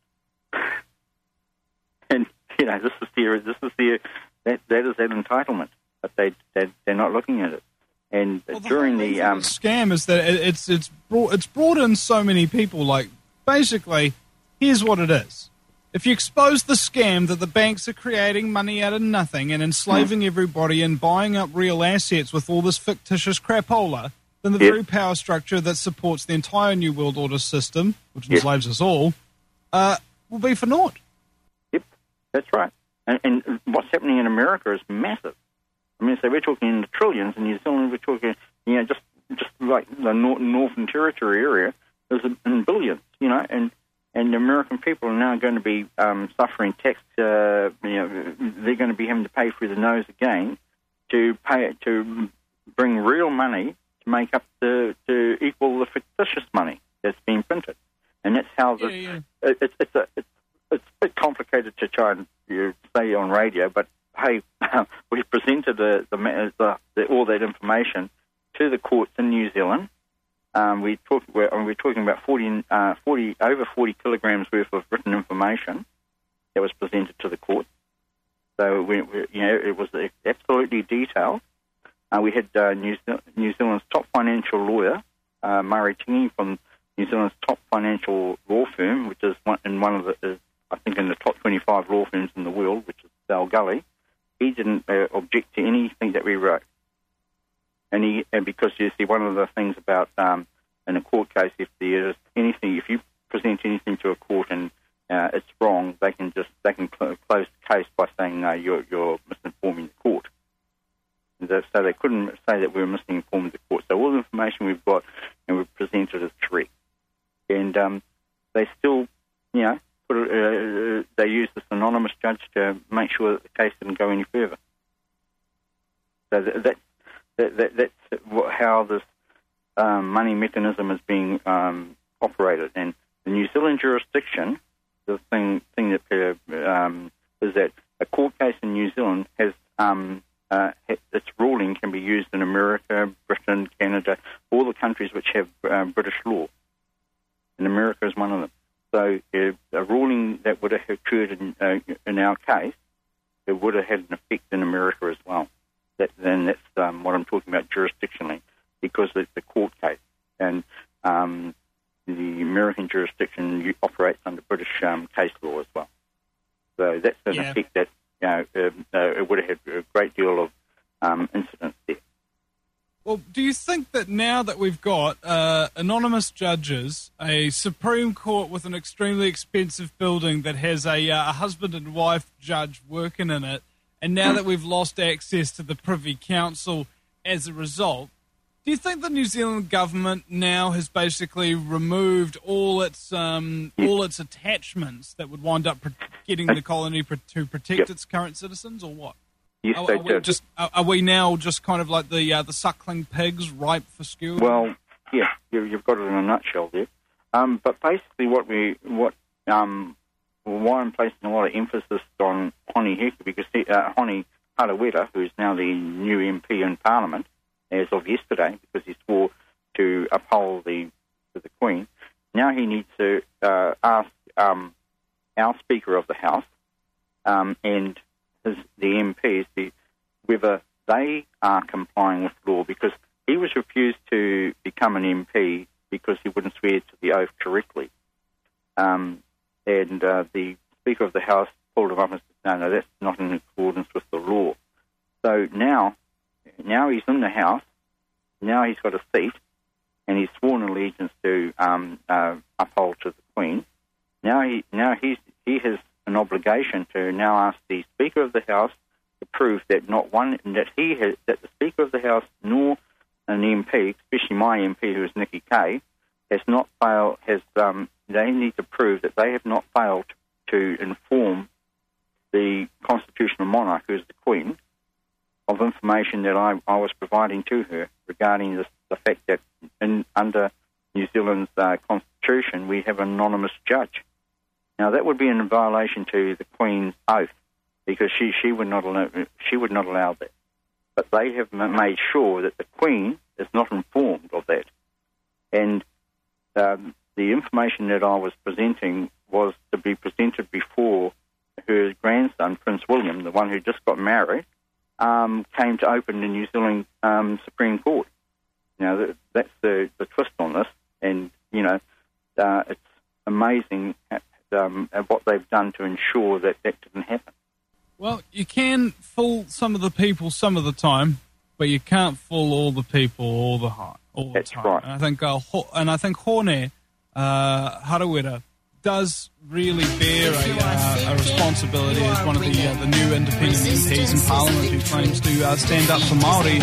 And that is that entitlement, but they're not looking at it. And during the scam is that it's brought in so many people. Like, basically, here's what it is: if you expose the scam that the banks are creating money out of nothing and enslaving everybody and buying up real assets with all this fictitious crapola, then the very power structure that supports the entire New World Order system, which enslaves us all, will be for naught. Yep, that's right. And what's happening in America is massive. I mean, so we're talking in the trillions. In New Zealand, we're talking, just like the Northern Territory area, there's in billions, and the American people are now going to be suffering tax. They're going to be having to pay through the nose again to bring real money to make up to equal the fictitious money that's being printed, and that's how it's a bit complicated to try and say on radio, but hey, we presented all that information to the courts in New Zealand. We're talking about 40 kilograms worth of written information that was presented to the court. So it was absolutely detailed. We had New Zealand's top financial lawyer, Murray Tingy, from New Zealand's top financial law firm, which is in the top 25 law firms in the world, which is Bell Gully. He didn't object to anything that we wrote. And because you see, one of the things about in a court case, if there is anything, if you present anything to a court and it's wrong, they can close the case by saying no, you're misinforming the court. So they couldn't say that we were misinforming the court. So all the information we've got and we've presented is correct. And they still, they use this anonymous judge to make sure that the case didn't go any further. So that's how this money mechanism is being operated. And the New Zealand jurisdiction, the thing that is that a court case in New Zealand has its ruling can be used in America, Britain, Canada, all the countries which have British law. And America is one of them. So a ruling that would have occurred in our case, it would have had an effect in America as well. Then that's what I'm talking about jurisdictionally, because it's a court case. And the American jurisdiction operates under British case law as well. So that's an effect that it would have had a great deal of incidents there. Well, do you think that now that we've got anonymous judges, a Supreme Court with an extremely expensive building that has a husband and wife judge working in it, and now that we've lost access to the Privy Council as a result, do you think the New Zealand government now has basically removed all its attachments that would wind up getting the colony to protect its current citizens, or what? Yes, they did. Are we now just kind of like the suckling pigs ripe for skewer? Well, yeah, you've got it in a nutshell there. But basically, why I'm placing a lot of emphasis on Hone Heke, because Hone Harawira, who is now the new MP in Parliament as of yesterday, because he swore to uphold the Queen, now he needs to ask our Speaker of the House and the MPs whether they are complying with law, because he was refused to become an MP because he wouldn't swear to the oath correctly. And the Speaker of the House pulled him up and said, no, that's not in accordance with the law. So now he's in the House, now he's got a seat, and he's sworn allegiance to uphold to the Queen. Now he has an obligation to now ask the Speaker of the House to prove that that the Speaker of the House nor an MP, especially my MP, who is Nikki Kay, has not failed. They need to prove that they have not failed to inform the constitutional monarch, who is the Queen, of information that I was providing to her regarding the fact that under New Zealand's constitution we have an anonymous judge. Now that would be in violation to the Queen's oath, because she would not allow that. But they have made sure that the Queen is not informed of that. And the information that I was presenting was to be presented before her grandson, Prince William, the one who just got married, came to open the New Zealand Supreme Court. Now, that's the twist on this, and, it's amazing what they've done to ensure that didn't happen. Well, you can fool some of the people some of the time, but you can't fool all the people all the time. That's right. And I think Hone Harawira does really bear a responsibility as one of the new independent MPs in Parliament who claims to stand up for Māori,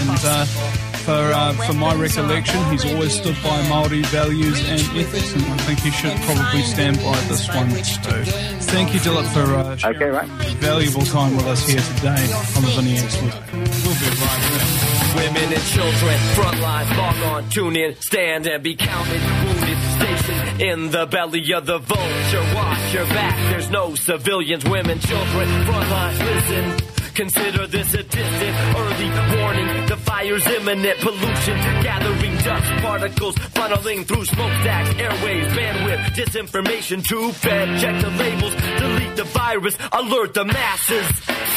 and for my recollection, he's always stood by Māori values and ethics, and I think he should probably stand by this one too. Thank you, Dilip, for sharing valuable time with us here today on the Vinny X. We'll be right back. Women and children, front lines, log on, tune in, stand and be counted, wounded, stationed in the belly of the vulture. Watch your back, there's no civilians, women, children, front lines, listen. Consider this a distant early warning. The fire fires, imminent pollution, gathering dust particles, funneling through smokestacks, airwaves, bandwidth, disinformation, tube fed, check the labels, delete the virus, alert the masses.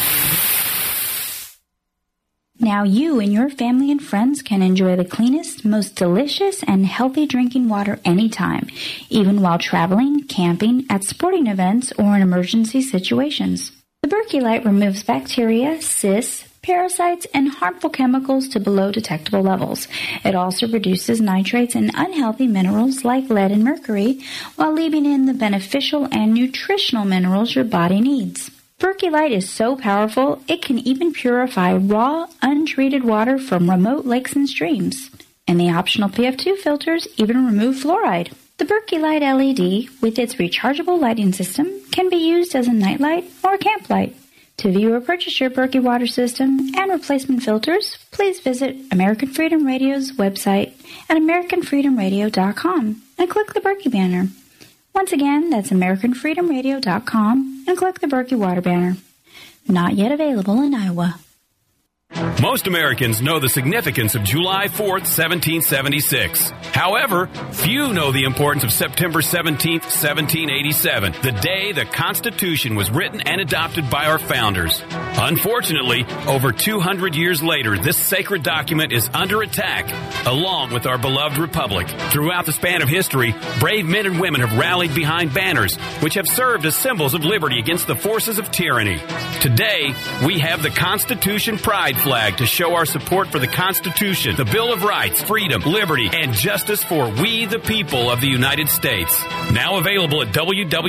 Now you and your family and friends can enjoy the cleanest, most delicious, and healthy drinking water anytime, even while traveling, camping, at sporting events, or in emergency situations. The Berkey Light removes bacteria, cysts, parasites, and harmful chemicals to below detectable levels. It also reduces nitrates and unhealthy minerals like lead and mercury, while leaving in the beneficial and nutritional minerals your body needs. Berkey Light is so powerful, it can even purify raw, untreated water from remote lakes and streams. And the optional PF2 filters even remove fluoride. The Berkey Light LED, with its rechargeable lighting system, can be used as a nightlight or a camp light. To view or purchase your Berkey water system and replacement filters, please visit American Freedom Radio's website at AmericanFreedomRadio.com and click the Berkey banner. Once again, that's AmericanFreedomRadio.com and click the Berkey water banner. Not yet available in Iowa. Most Americans know the significance of July 4th, 1776. However, few know the importance of September 17th, 1787, the day the Constitution was written and adopted by our founders. Unfortunately, over 200 years later, this sacred document is under attack, along with our beloved republic. Throughout the span of history, brave men and women have rallied behind banners, which have served as symbols of liberty against the forces of tyranny. Today, we have the Constitution Pride flag to show our support for the Constitution, the Bill of Rights, freedom, liberty, and justice for we the people of the United States. Now available at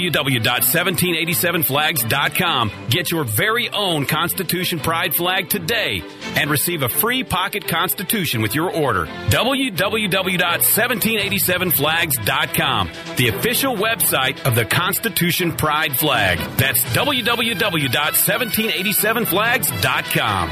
www.1787flags.com. Get your very own Constitution Pride flag today and receive a free pocket Constitution with your order. www.1787flags.com, the official website of the Constitution Pride flag. That's www.1787flags.com.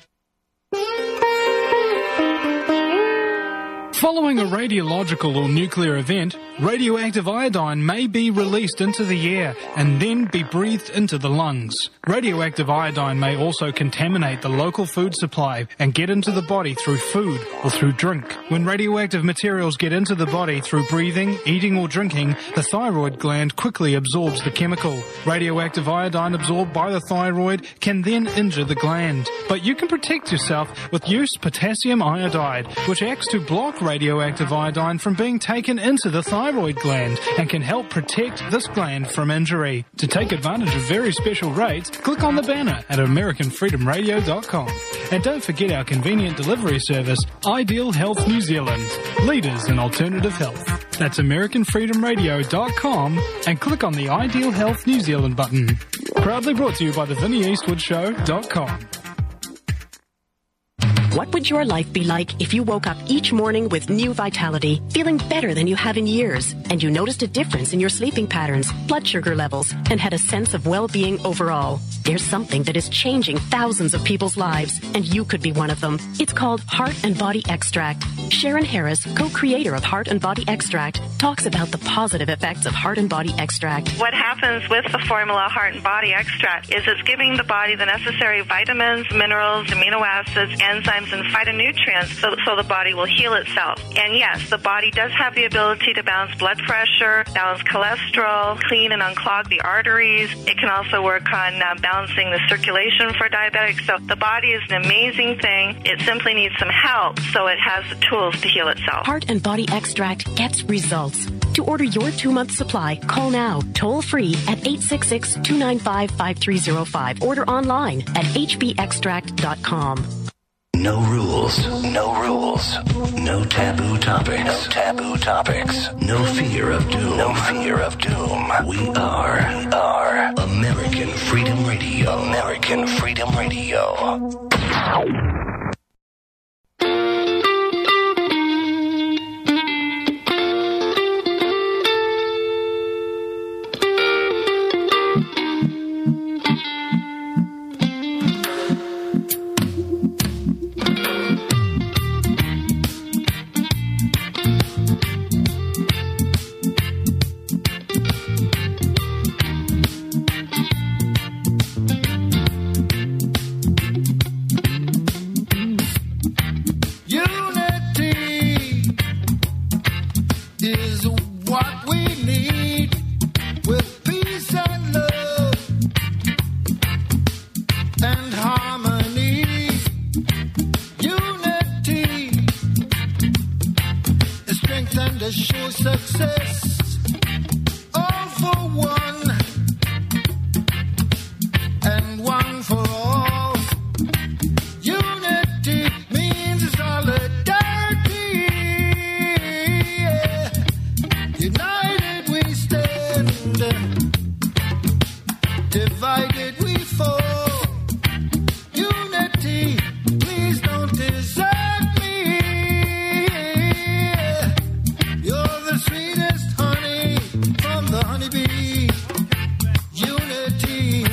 Following a radiological or nuclear event, radioactive iodine may be released into the air and then be breathed into the lungs. Radioactive iodine may also contaminate the local food supply and get into the body through food or through drink. When radioactive materials get into the body through breathing, eating or drinking, the thyroid gland quickly absorbs the chemical. Radioactive iodine absorbed by the thyroid can then injure the gland. But you can protect yourself with use potassium iodide, which acts to block radioactive iodine from being taken into the thyroid gland and can help protect this gland from injury. To take advantage of very special rates, click on the banner at AmericanFreedomRadio.com. And don't forget our convenient delivery service, Ideal Health New Zealand, leaders in alternative health. That's AmericanFreedomRadio.com and click on the Ideal Health New Zealand button. Proudly brought to you by the VinnieEastwoodShow.com. What would your life be like if you woke up each morning with new vitality, feeling better than you have in years, and you noticed a difference in your sleeping patterns, blood sugar levels, and had a sense of well-being overall? There's something that is changing thousands of people's lives, and you could be one of them. It's called Heart and Body Extract. Sharon Harris, co-creator of Heart and Body Extract, talks about the positive effects of Heart and Body Extract. What happens with the formula Heart and Body Extract is it's giving the body the necessary vitamins, minerals, amino acids, enzymes, and phytonutrients so the body will heal itself. And yes, the body does have the ability to balance blood pressure, balance cholesterol, clean and unclog the arteries. It can also work on balancing the circulation for diabetics. So the body is an amazing thing. It simply needs some help so it has the tools to heal itself. Heart and Body Extract gets results. To order your 2-month supply, call now, toll free at 866-295-5305. Order online at hbextract.com. No rules. No rules. No taboo topics. No taboo topics. No fear of doom. No fear of doom. We are American Freedom Radio. American Freedom Radio. sure success. All for one, and one for all. Unity means solidarity. Yeah. United we stand, divided we fall. Unity, please don't desert me. You're the sweetest honey from the honeybee. Unity,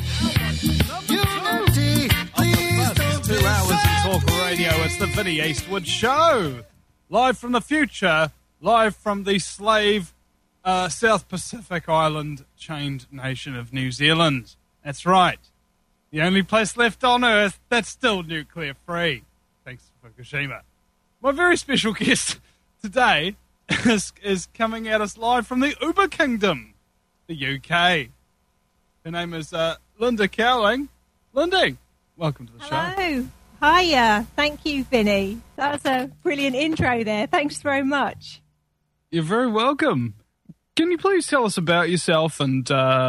unity, please don't 2 hours in talk radio. It's the Vinnie Eastwood Show. Live from the future, live from the slave South Pacific island chained nation of New Zealand. That's right. The only place left on Earth that's still nuclear free. Thanks to Fukushima. My very special guest today is coming at us live from the Uber Kingdom, the UK. Her name is Linda Cowling. Lindy, welcome to the show. Hello. Hiya. Thank you, Vinny. That was a brilliant intro there. Thanks very much. You're very welcome. Can you please tell us about yourself and,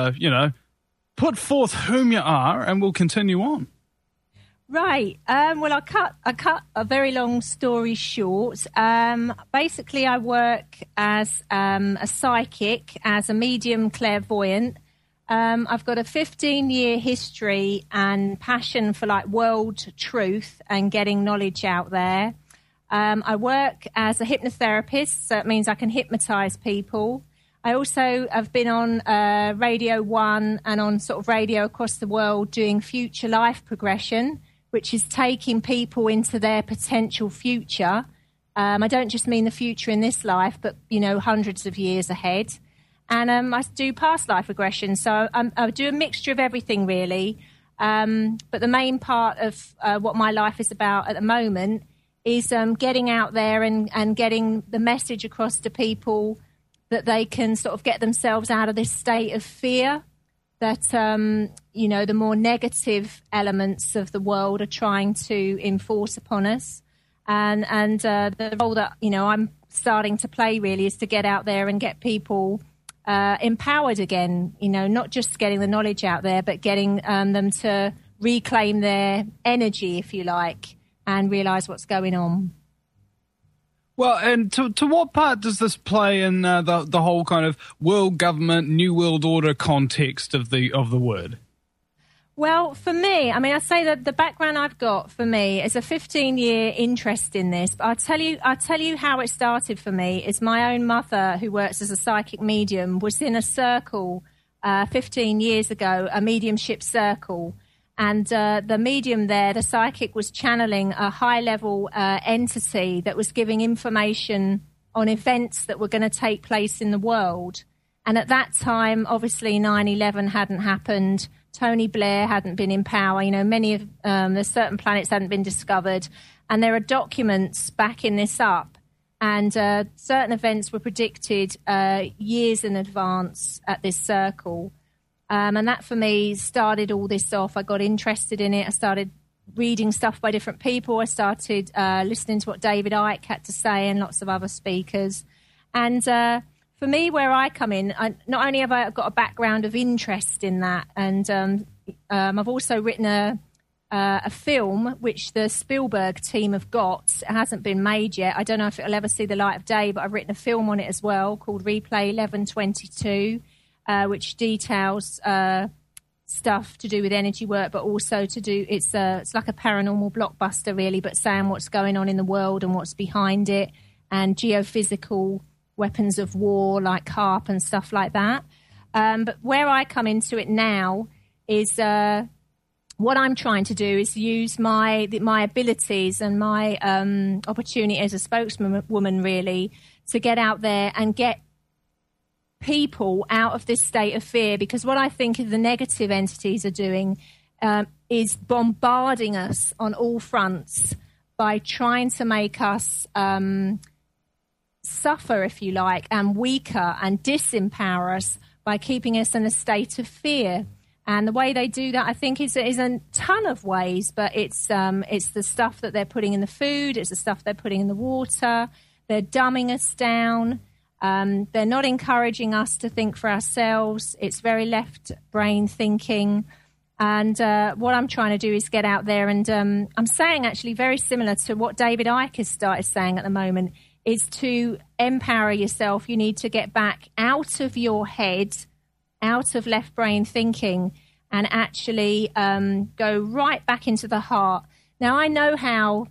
put forth whom you are, and we'll continue on. Right. Well, I cut a very long story short. Basically, I work as a psychic, as a medium clairvoyant. I've got a 15-year history and passion for world truth and getting knowledge out there. I work as a hypnotherapist, so it means I can hypnotize people. I also have been on Radio 1 and on sort of radio across the world doing future life progression, which is taking people into their potential future. I don't just mean the future in this life, but, hundreds of years ahead. And I do past life regression. So I do a mixture of everything, really. But the main part of what my life is about at the moment is getting out there and getting the message across to people that they can sort of get themselves out of this state of fear that, the more negative elements of the world are trying to enforce upon us. And the role that, I'm starting to play really is to get out there and get people empowered again, not just getting the knowledge out there, but getting them to reclaim their energy, if you like, and realise what's going on. Well, and to what part does this play in the whole kind of world government, new world order context of the word? Well, for me, I say that the background I've got for me is a 15-year interest in this. But I'll tell you how it started for me. Is my own mother, who works as a psychic medium, was in a circle 15 years ago, a mediumship circle. And the medium there, the psychic, was channeling a high-level entity that was giving information on events that were going to take place in the world. And at that time, obviously, 9/11 hadn't happened. Tony Blair hadn't been in power. Many of there's certain planets hadn't been discovered. And there are documents backing this up. And certain events were predicted years in advance at this circle. And that, for me, started all this off. I got interested in it. I started reading stuff by different people. I started listening to what David Icke had to say and lots of other speakers. And for me, where I come in, not only have I got a background of interest in that, and I've also written a film which the Spielberg team have got. It hasn't been made yet. I don't know if it'll ever see the light of day, but I've written a film on it as well called Replay 1122. Which details stuff to do with energy work, but also to do, it's like a paranormal blockbuster really, but saying what's going on in the world and what's behind it, and geophysical weapons of war like HAARP and stuff like that. But where I come into it now is what I'm trying to do is use my abilities and my opportunity as a spokeswoman really to get out there and get people out of this state of fear, because what I think the negative entities are doing is bombarding us on all fronts by trying to make us suffer, if you like, and weaker and disempower us by keeping us in a state of fear. And the way they do that, I think, is a ton of ways, but it's the stuff that they're putting in the food, it's the stuff they're putting in the water. They're dumbing us down. They're not encouraging us to think for ourselves. It's very left brain thinking. And what I'm trying to do is get out there. And I'm saying actually very similar to what David Icke has started saying at the moment, is to empower yourself. You need to get back out of your head, out of left brain thinking, and actually go right back into the heart. Now, I know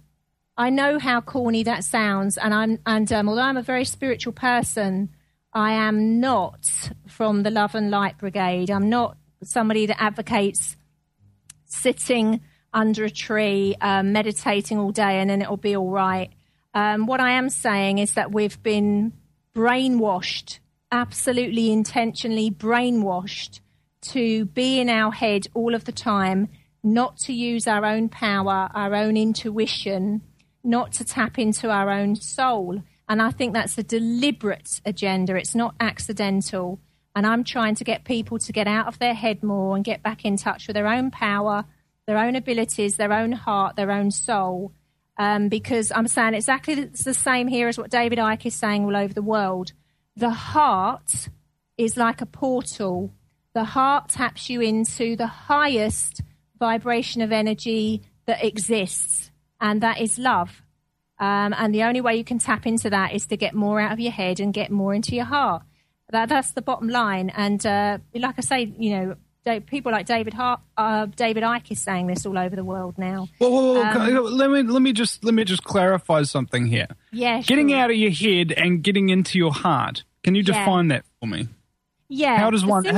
how corny that sounds, and although I'm a very spiritual person, I am not from the Love and Light Brigade. I'm not somebody that advocates sitting under a tree, meditating all day, and then it'll be all right. What I am saying is that we've been brainwashed, absolutely intentionally brainwashed, to be in our head all of the time, not to use our own power, our own intuition, not to tap into our own soul. And I think that's a deliberate agenda. It's not accidental. And I'm trying to get people to get out of their head more and get back in touch with their own power, their own abilities, their own heart, their own soul. Because I'm saying exactly the same here as what David Icke is saying all over the world. The heart is like a portal. The heart taps you into the highest vibration of energy that exists, and that is love. And the only way you can tap into that is to get more out of your head and get more into your heart. That's the bottom line. And like I say, you know, people like David Icke is saying this all over the world now. Let me just clarify something here. Yeah, getting sure. out of your head and getting into your heart. Can you define that for me? Yeah. How does one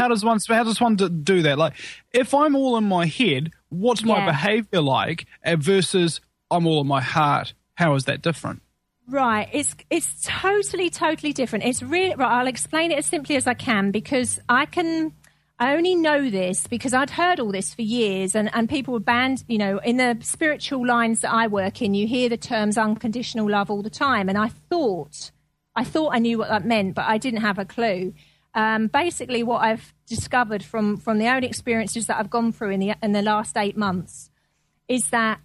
do that? Like, if I'm all in my head, what's my behavior like versus I'm all in my heart? How is that different? Right, it's totally different. It's really right. I'll explain it as simply as I can, because I only know this because I'd heard all this for years, and people were banned. You know, in the spiritual lines that I work in, you hear the terms unconditional love all the time, and I thought I knew what that meant, but I didn't have a clue. Basically, what I've discovered from the own experiences that I've gone through in the last 8 months is that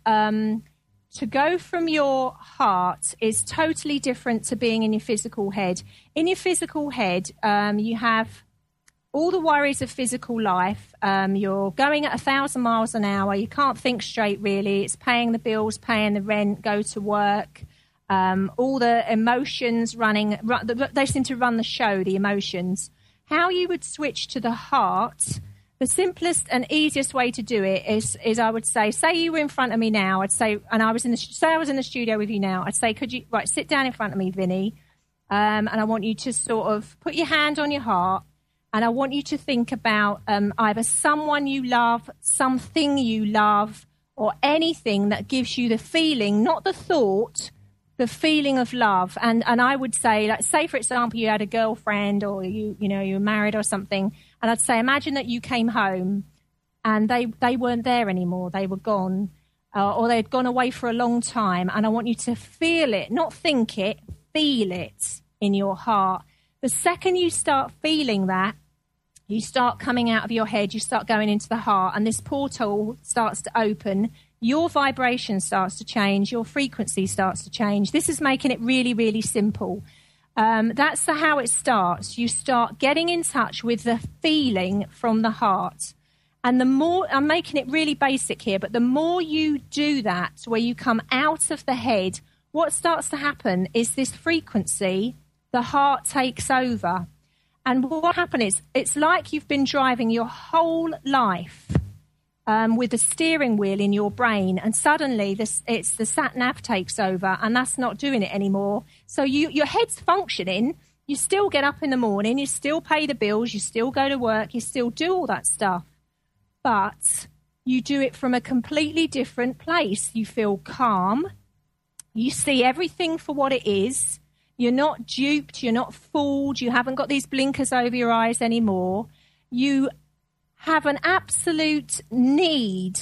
to go from your heart is totally different to being in your physical head. In your physical head, you have all the worries of physical life. You're going at 1,000 miles an hour. You can't think straight, really. It's paying the bills, paying the rent, go to work. All the emotions they seem to run the show, the emotions. How you would switch to the heart, the simplest and easiest way to do it is I would say you were in front of me now. I'd say, and I was in the studio with you now. I'd say, could you sit down in front of me, Vinny? And I want you to sort of put your hand on your heart, and I want you to think about either someone you love, something you love, or anything that gives you the feeling, not the thought, the feeling of love. And I would say, like, say for example, you had a girlfriend, or you were married or something, and I'd say, imagine that you came home and they weren't there anymore. They were gone, or they'd gone away for a long time. And I want you to feel it, not think it, feel it in your heart. The second you start feeling that, you start coming out of your head, you start going into the heart, and this portal starts to open. Your vibration starts to change. Your frequency starts to change. This is making it really, really simple. That's how it starts. You start getting in touch with the feeling from the heart. And the more, I'm making it really basic here, but the more you do that, where you come out of the head, what starts to happen is this frequency, the heart takes over. And what happens is, it's like you've been driving your whole life with the steering wheel in your brain, and suddenly it's the sat-nav takes over, and that's not doing it anymore. So your head's functioning, you still get up in the morning, you still pay the bills, you still go to work, you still do all that stuff. But you do it from a completely different place. You feel calm, you see everything for what it is, you're not duped, you're not fooled, you haven't got these blinkers over your eyes anymore. You have an absolute need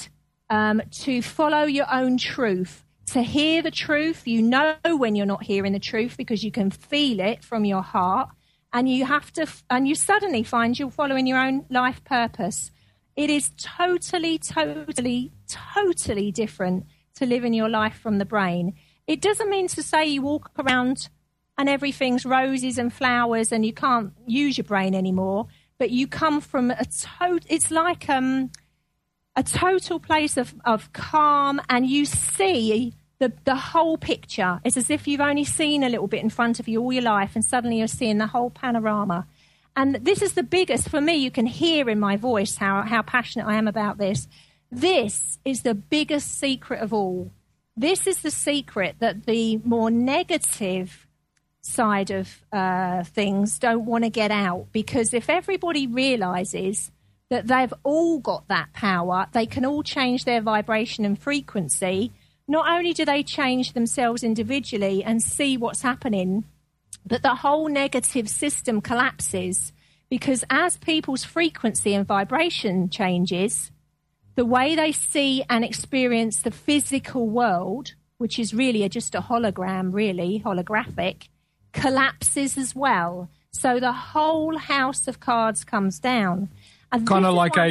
to follow your own truth, to hear the truth. You know when you're not hearing the truth because you can feel it from your heart, and you suddenly find you're following your own life purpose. It is totally, totally, totally different to living your life from the brain. It doesn't mean to say you walk around and everything's roses and flowers and you can't use your brain anymore, but you come from it's like a total place of calm, and you see the whole picture. It's as if you've only seen a little bit in front of you all your life, and suddenly you're seeing the whole panorama. And this is the biggest, for me, you can hear in my voice how passionate I am about this. This is the biggest secret of all. This is the secret that the more negative side of things don't want to get out, because if everybody realises that they've all got that power, they can all change their vibration and frequency. Not only do they change themselves individually and see what's happening, but the whole negative system collapses, because as people's frequency and vibration changes, the way they see and experience the physical world, which is really just a hologram, really holographic, collapses as well. So the whole house of cards comes down. Kind of like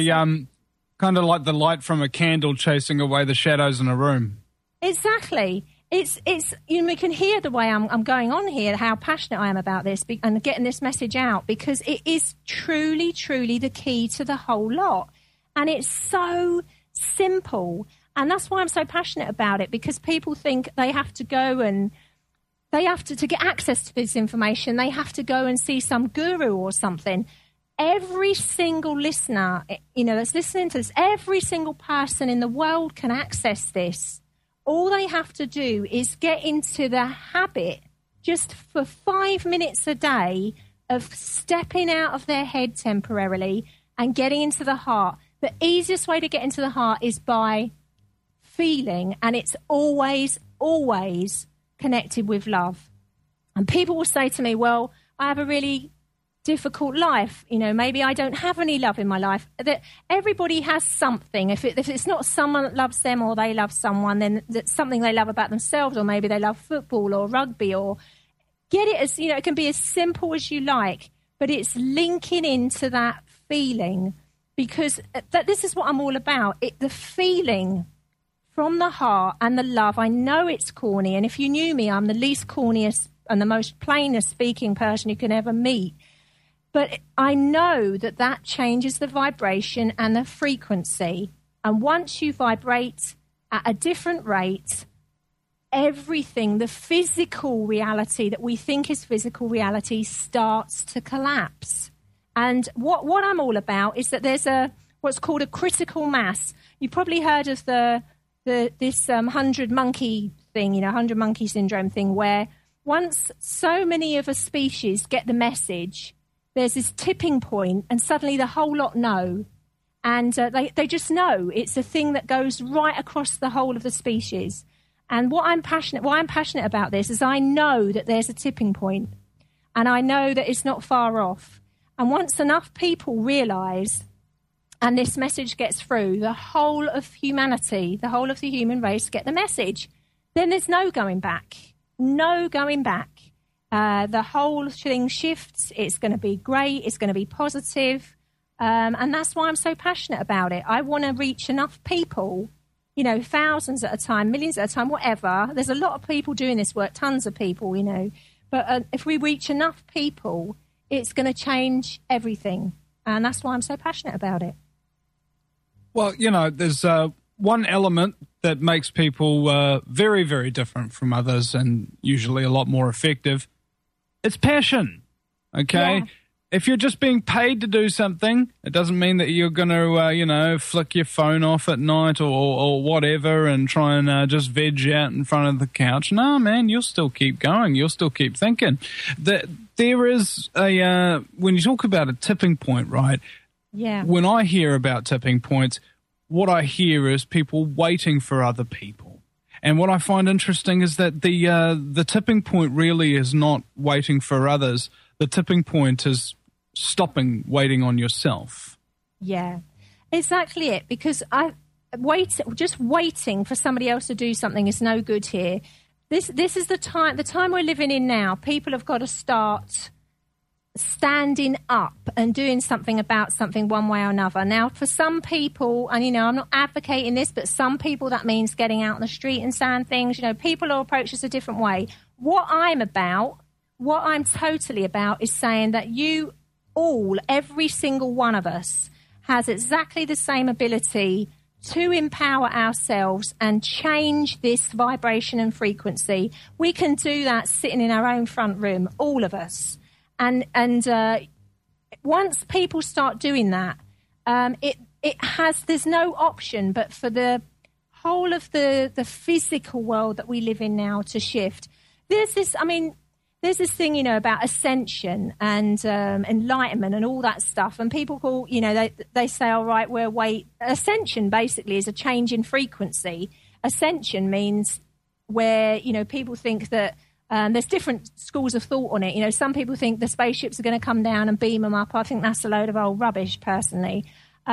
the light from a candle chasing away the shadows in a room. Exactly. It's we can hear the way I'm going on here, how passionate I am about this and getting this message out, because it is truly, truly the key to the whole lot. And it's so simple. And that's why I'm so passionate about it, because people think they have to go and to get access to this information, they have to go and see some guru or something. Every single listener, that's listening to this, every single person in the world can access this. All they have to do is get into the habit, just for 5 minutes a day, of stepping out of their head temporarily and getting into the heart. The easiest way to get into the heart is by feeling, and it's always, always connected with love. And people will say to me, well, I have a really difficult life. Maybe I don't have any love in my life. That everybody has something. If it's not someone that loves them or they love someone, then that's something they love about themselves, or maybe they love football or rugby, or get it as, it can be as simple as you like, but it's linking into that feeling, because this is what I'm all about. The feeling from the heart and the love. I know it's corny, and if you knew me, I'm the least corniest and the most plainest speaking person you can ever meet. But I know that changes the vibration and the frequency. And once you vibrate at a different rate, everything, the physical reality that we think is physical reality, starts to collapse. And what I'm all about is that there's what's called a critical mass. You've probably heard of this 100 monkey thing, 100 monkey syndrome thing, where once so many of a species get the message, there's this tipping point, and suddenly the whole lot know. And they just know. It's a thing that goes right across the whole of the species. And why I'm passionate about this is I know that there's a tipping point, and I know that it's not far off. And once enough people realise, and this message gets through, the whole of humanity, the whole of the human race get the message, then there's no going back. No going back. The whole thing shifts. It's going to be great. It's going to be positive. And that's why I'm so passionate about it. I want to reach enough people, thousands at a time, millions at a time, whatever. There's a lot of people doing this work, tons of people, But if we reach enough people, it's going to change everything. And that's why I'm so passionate about it. Well, there's one element that makes people very, very different from others, and usually a lot more effective. It's passion, okay? Yeah. If you're just being paid to do something, it doesn't mean that you're going to, flick your phone off at night or whatever and try and just veg out in front of the couch. No, man, you'll still keep going. You'll still keep thinking. There is when you talk about a tipping point, right? Yeah. When I hear about tipping points, what I hear is people waiting for other people. And what I find interesting is that the tipping point really is not waiting for others. The tipping point is stopping waiting on yourself. Yeah, exactly it. Because just waiting for somebody else to do something is no good here. This is the time we're living in now. People have got to start standing up and doing something about something one way or another. Now, for some people, and I'm not advocating this, but some people that means getting out on the street and saying things. People will approach us a different way. What I'm about, what I'm totally about is saying that you all, every single one of us, has exactly the same ability to empower ourselves and change this vibration and frequency. We can do that sitting in our own front room, all of us. And once people start doing that, there's no option but for the whole of the physical world that we live in now to shift. There's this thing, about ascension and enlightenment and all that stuff. And people call, they say, all right, ascension basically is a change in frequency. Ascension means where, people think that there's different schools of thought on it. Some people think the spaceships are going to come down and beam them up. I think that's a load of old rubbish, personally.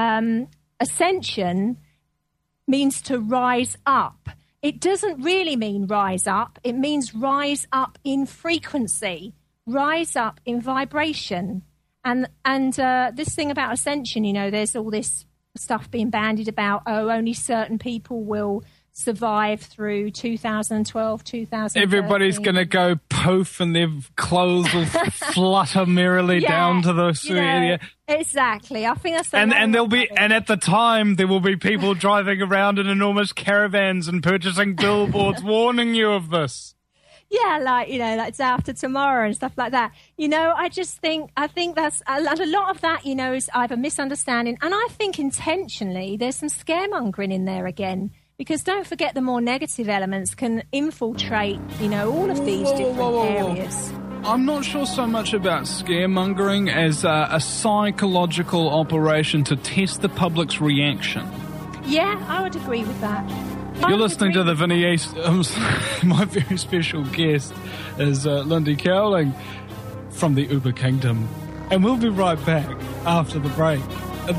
Ascension means to rise up. It doesn't really mean rise up. It means rise up in frequency, rise up in vibration. And this thing about ascension, there's all this stuff being bandied about, only certain people will survive through 2012, 2013. Everybody's going to go poof and their clothes will flutter merrily down to the area. Exactly. I think that's and at the time there will be people driving around in enormous caravans and purchasing billboards warning you of this. Yeah, like it's after tomorrow and stuff like that. I think that's a lot of that, is either misunderstanding, and I think intentionally there's some scaremongering in there again. Because don't forget, the more negative elements can infiltrate, all of these different areas. I'm not sure so much about scaremongering as a psychological operation to test the public's reaction. Yeah, I would agree with that. You're listening to the Vinny East. My very special guest is Lindy Cowling from the Uber Kingdom. And we'll be right back after the break at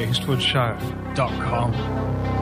theVinnyEastwoodshow.com.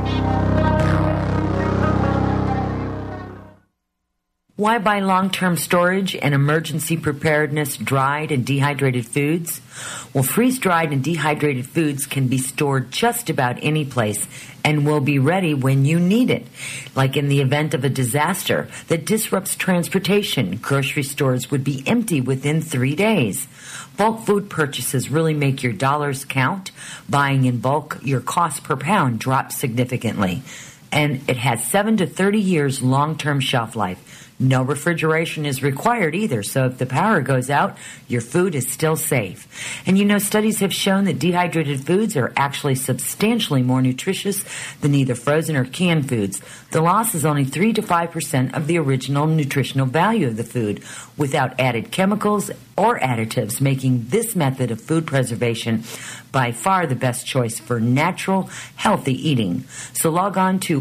Why buy long-term storage and emergency preparedness dried and dehydrated foods? Well, freeze-dried and dehydrated foods can be stored just about any place and will be ready when you need it. Like in the event of a disaster that disrupts transportation, grocery stores would be empty within 3 days. Bulk food purchases really make your dollars count. Buying in bulk, your cost per pound drops significantly. And it has 7 to 30 years long-term shelf life. No refrigeration is required either, so if the power goes out, your food is still safe. And studies have shown that dehydrated foods are actually substantially more nutritious than either frozen or canned foods. The loss is only 3 to 5% of the original nutritional value of the food, without added chemicals or additives, making this method of food preservation by far the best choice for natural, healthy eating. So log on to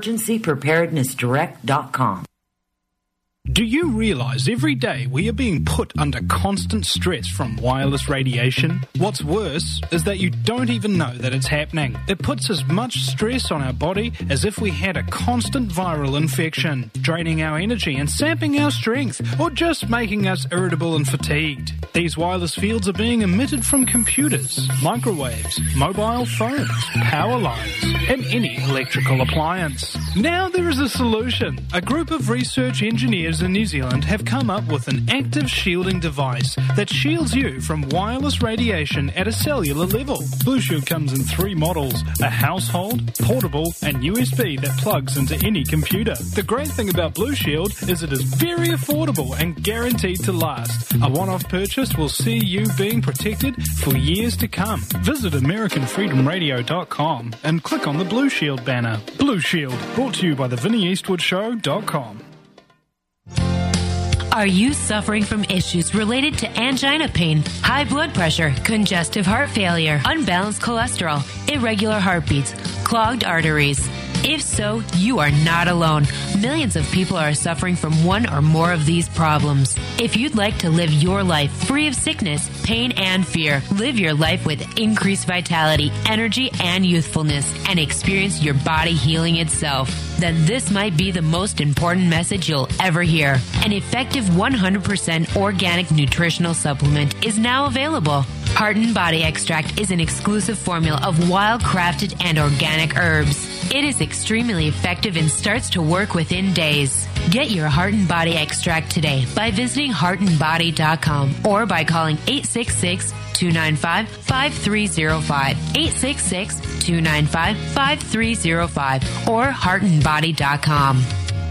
emergencypreparednessdirect.com. Do you realize every day we are being put under constant stress from wireless radiation? What's worse is that you don't even know that it's happening. It puts as much stress on our body as if we had a constant viral infection, draining our energy and sapping our strength, or just making us irritable and fatigued. These wireless fields are being emitted from computers, microwaves, mobile phones, power lines, and any electrical appliance. Now there is a solution. A group of research engineers in New Zealand have come up with an active shielding device that shields you from wireless radiation at a cellular level. Blue Shield comes in 3 models: a household, portable, and USB that plugs into any computer. The great thing about Blue Shield is it is very affordable and guaranteed to last. A one-off purchase will see you being protected for years to come. Visit AmericanFreedomRadio.com and click on the Blue Shield banner. Blue Shield, brought to you by theVinnyEastwoodshow.com. Are you suffering from issues related to angina pain, high blood pressure, congestive heart failure, unbalanced cholesterol, irregular heartbeats, clogged arteries? If so, you are not alone. Millions of people are suffering from one or more of these problems. If you'd like to live your life free of sickness, pain, and fear, live your life with increased vitality, energy, and youthfulness, and experience your body healing itself, then this might be the most important message you'll ever hear. An effective 100% organic nutritional supplement is now available. Heart and Body Extract is an exclusive formula of wild-crafted and organic herbs. It is extremely effective and starts to work within days. Get your Heart and Body extract today by visiting heartandbody.com or by calling 866-295-5305, 866-295-5305, or heartandbody.com.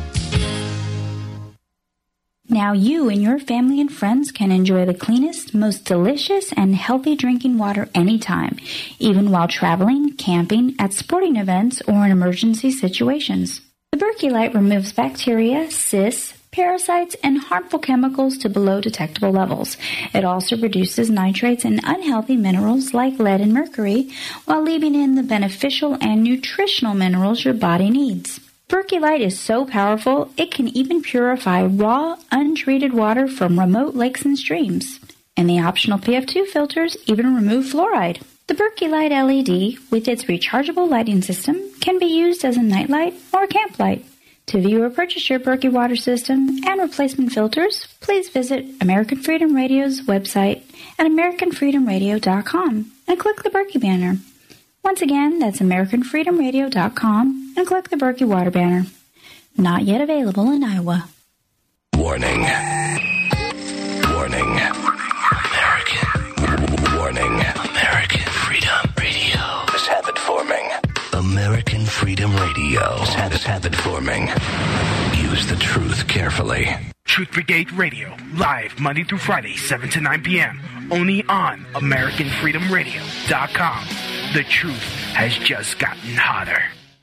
Now you and your family and friends can enjoy the cleanest, most delicious, and healthy drinking water anytime, even while traveling, camping, at sporting events, or in emergency situations. The Berkey Light removes bacteria, cysts, parasites, and harmful chemicals to below detectable levels. It also reduces nitrates and unhealthy minerals like lead and mercury, while leaving in the beneficial and nutritional minerals your body needs. Berkey Light is so powerful, it can even purify raw, untreated water from remote lakes and streams. And the optional PF2 filters even remove fluoride. The Berkey Light LED, with its rechargeable lighting system, can be used as a nightlight or a camp light. To view or purchase your Berkey water system and replacement filters, please visit American Freedom Radio's website at AmericanFreedomRadio.com and click the Berkey banner. Once again, that's AmericanFreedomRadio.com and click the Berkey water banner. Not yet available in Iowa. Warning. Warning. American. Warning. American Freedom Radio is habit forming. American Freedom Radio is habit forming. Use the truth carefully. Truth Brigade Radio, live Monday through Friday, 7 to 9 p.m. Only on AmericanFreedomRadio.com. The truth has just gotten hotter.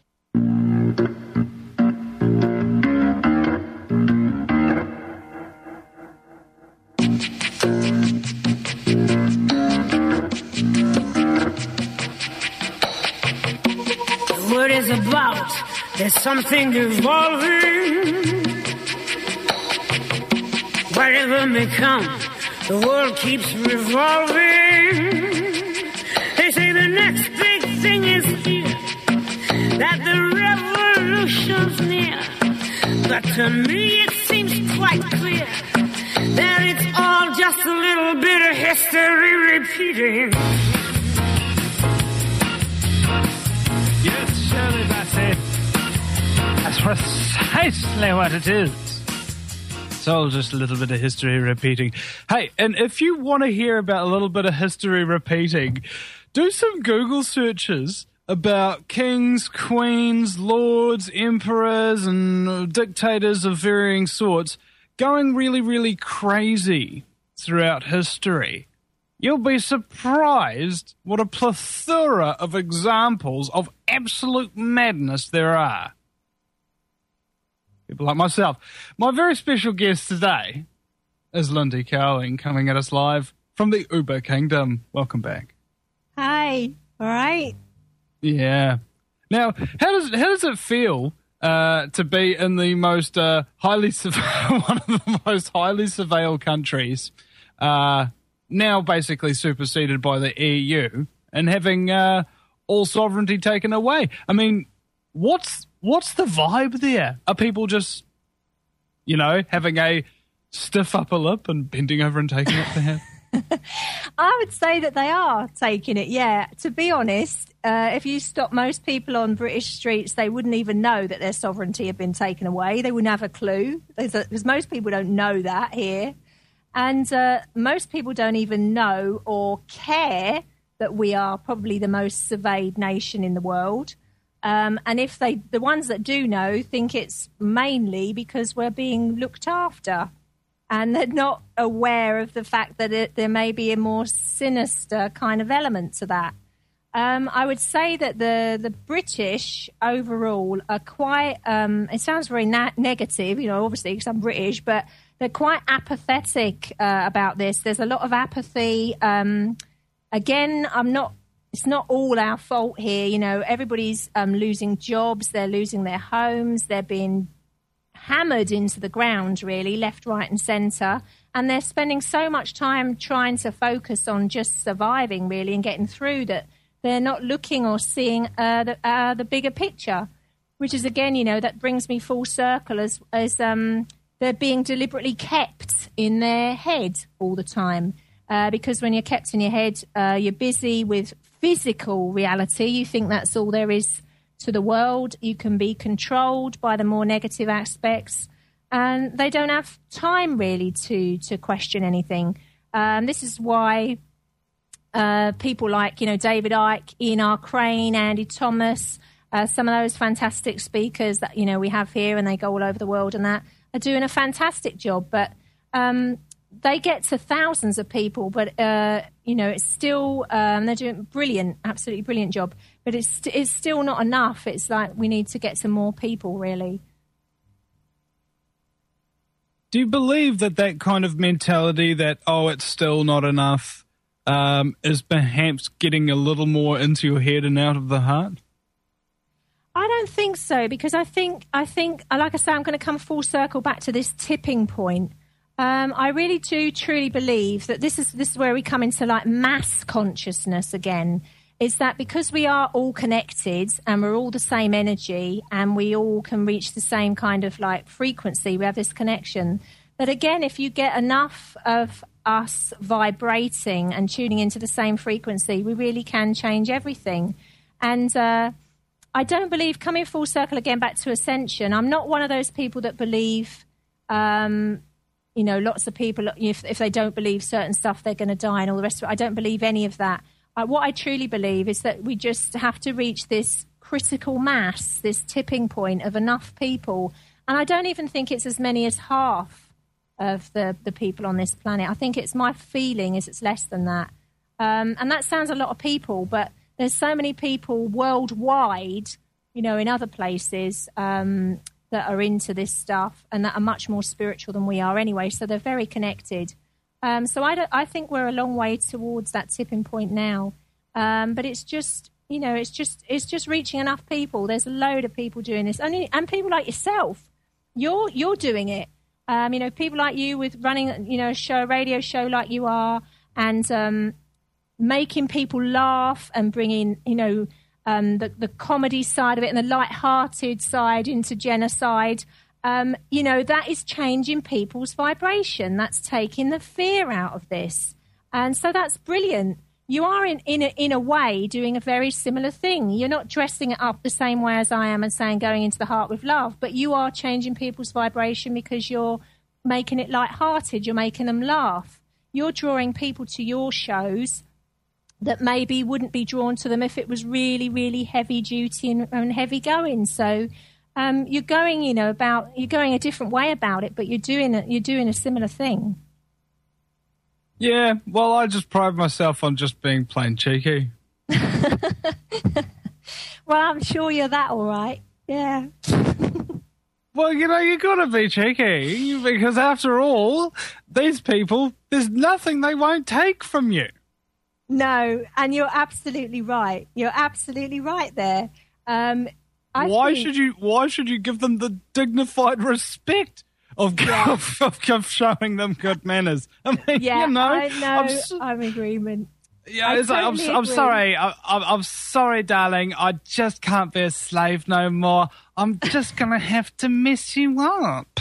The word is about, there's something evolving. Whatever may come, the world keeps revolving. They say the next big thing is here, that the revolution's near. But to me it seems quite clear that it's all just a little bit of history repeating. Yes, Shirley Bassey. That's precisely what it is. It's all just a little bit of history repeating. Hey, and if you want to hear about a little bit of history repeating, do some Google searches about kings, queens, lords, emperors, and dictators of varying sorts going really, really crazy throughout history. You'll be surprised what a plethora of examples of absolute madness there are. People like myself. My very special guest today is Lindy Cowling, coming at us live from the Uber Kingdom. Welcome back. Hi. All right. Yeah. Now, how does it feel to be in the most one of the most highly surveilled countries, now basically superseded by the EU, and having all sovereignty taken away? I mean, what's the vibe there? Are people just, having a stiff upper lip and bending over and taking it to him? I would say that they are taking it, yeah. To be honest, if you stop most people on British streets, they wouldn't even know that their sovereignty had been taken away. They wouldn't have a clue, because most people don't know that here. And most people don't even know or care that we are probably the most surveyed nation in the world. And if the ones that do know think it's mainly because we're being looked after. And they're not aware of the fact that there may be a more sinister kind of element to that. I would say that the British overall are quite, it sounds very negative, obviously because I'm British, but they're quite apathetic about this. There's a lot of apathy. Again, it's not all our fault here. Everybody's losing jobs. They're losing their homes. They're being hammered into the ground, really, left, right and centre. And they're spending so much time trying to focus on just surviving, really, and getting through that they're not looking or seeing the bigger picture, which is, again, that brings me full circle as they're being deliberately kept in their head all the time. Because when you're kept in your head, you're busy with physical reality. You think that's all there is to the world. You can be controlled by the more negative aspects. And they don't have time, really, to question anything. This is why people like, David Icke, Ian R. Crane, Andy Thomas, some of those fantastic speakers that, we have here, and they go all over the world and that, are doing a fantastic job. But they get to thousands of people, but, it's still, they're doing absolutely brilliant job. But it's still not enough. It's like we need to get to more people, really. Do you believe that kind of mentality that, it's still not enough, is perhaps getting a little more into your head and out of the heart? I don't think so, because I think, like I say, I'm going to come full circle back to this tipping point. I really do truly believe that this is where we come into like mass consciousness again. Is that because we are all connected and we're all the same energy and we all can reach the same kind of like frequency, we have this connection, that again, if you get enough of us vibrating and tuning into the same frequency, we really can change everything. And I don't believe, coming full circle again back to ascension, I'm not one of those people that believe, lots of people, if they don't believe certain stuff, they're going to die and all the rest of it. I don't believe any of that. What I truly believe is that we just have to reach this critical mass, this tipping point of enough people. And I don't even think it's as many as half of the people on this planet. I think it's my feeling is it's less than that. And that sounds a lot of people, but there's so many people worldwide, in other places that are into this stuff and that are much more spiritual than we are anyway. So they're very connected. So I think we're a long way towards that tipping point now. But it's just, it's just reaching enough people. There's a load of people doing this, and people like yourself. You're doing it. People like you with running, a radio show like you are, and making people laugh and bringing, the comedy side of it and the light-hearted side into genocide. That is changing people's vibration. That's taking the fear out of this. And so that's brilliant. You are, in a way, doing a very similar thing. You're not dressing it up the same way as I am and saying going into the heart with love, but you are changing people's vibration because you're making it light-hearted. You're making them laugh. You're drawing people to your shows that maybe wouldn't be drawn to them if it was really, really heavy-duty and heavy-going. So you're going, you're going a different way about it, but you're doing a similar thing. Yeah, well, I just pride myself on just being plain cheeky. Well, I'm sure you're that all right. Yeah. Well, you got to be cheeky because after all, these people, there's nothing they won't take from you. No, and you're absolutely right. You're absolutely right there. Why should you give them the dignified respect of showing them good manners? I mean, I know. I'm in agreement. Yeah, I'm sorry. I'm sorry, darling. I just can't be a slave no more. I'm just gonna have to mess you up.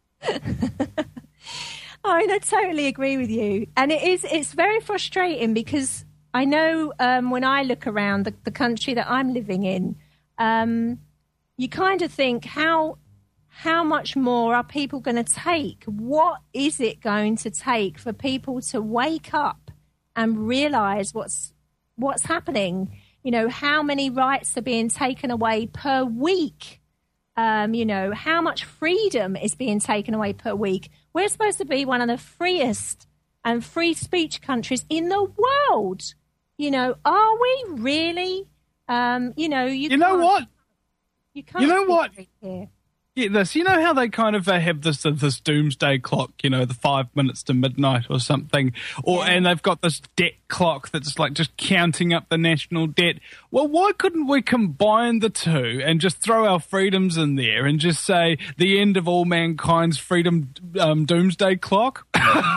I totally agree with you, and it's very frustrating because I know when I look around the country that I'm living in, you kind of think how much more are people going to take? What is it going to take for people to wake up and realise what's happening? How many rights are being taken away per week? How much freedom is being taken away per week? We're supposed to be one of the freest and free speech countries in the world. Are we really? You know what? You can't. What? Here. Yeah, this. You know how they kind of have this doomsday clock, the 5 minutes to midnight or something, and they've got this debt clock that's like just counting up the national debt. Well, why couldn't we combine the two and just throw our freedoms in there and just say the end of all mankind's freedom doomsday clock?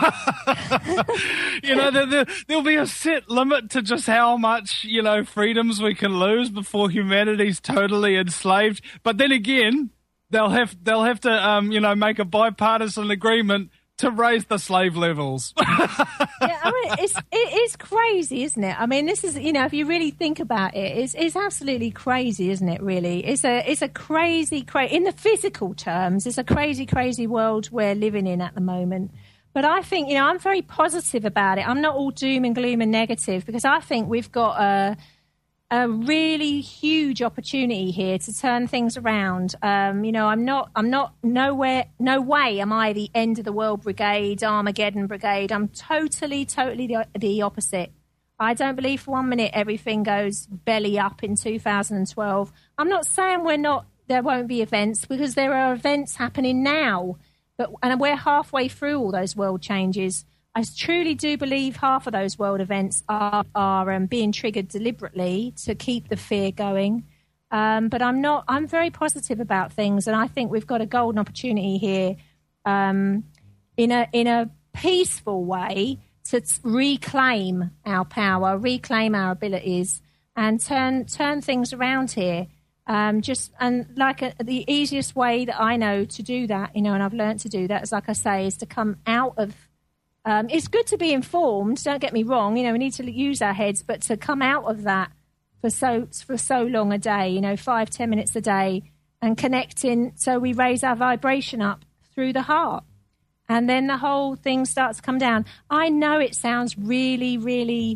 There'll be a set limit to just how much, freedoms we can lose before humanity's totally enslaved. But then again, they'll have to make a bipartisan agreement to raise the slave levels. Yeah, I mean, it is crazy, isn't it? I mean, this is, if you really think about it, it's absolutely crazy, isn't it? Really, it's a crazy in the physical terms, it's a crazy world we're living in at the moment. But I think, I'm very positive about it. I'm not all doom and gloom and negative, because I think we've got a really huge opportunity here to turn things around. I'm not no way am I the end of the world brigade, Armageddon brigade. I'm totally the opposite. I don't believe for 1 minute everything goes belly up in 2012. I'm not saying there won't be events, because there are events happening now, and we're halfway through all those world changes. I truly do believe half of those world events are being triggered deliberately to keep the fear going. But I'm very positive about things, and I think we've got a golden opportunity here in a peaceful way to reclaim our power, reclaim our abilities, and turn things around here. The easiest way that I know to do that, and I've learned to do that, is, like I say, is to come out of. It's good to be informed, don't get me wrong, we need to use our heads, but to come out of that for so long a day, 5-10 minutes a day, and connecting, so we raise our vibration up through the heart, and then the whole thing starts to come down. I know it sounds really, really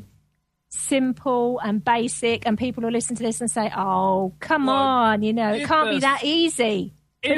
simple and basic, and people will listen to this and say, oh, come on, it can't be that easy. But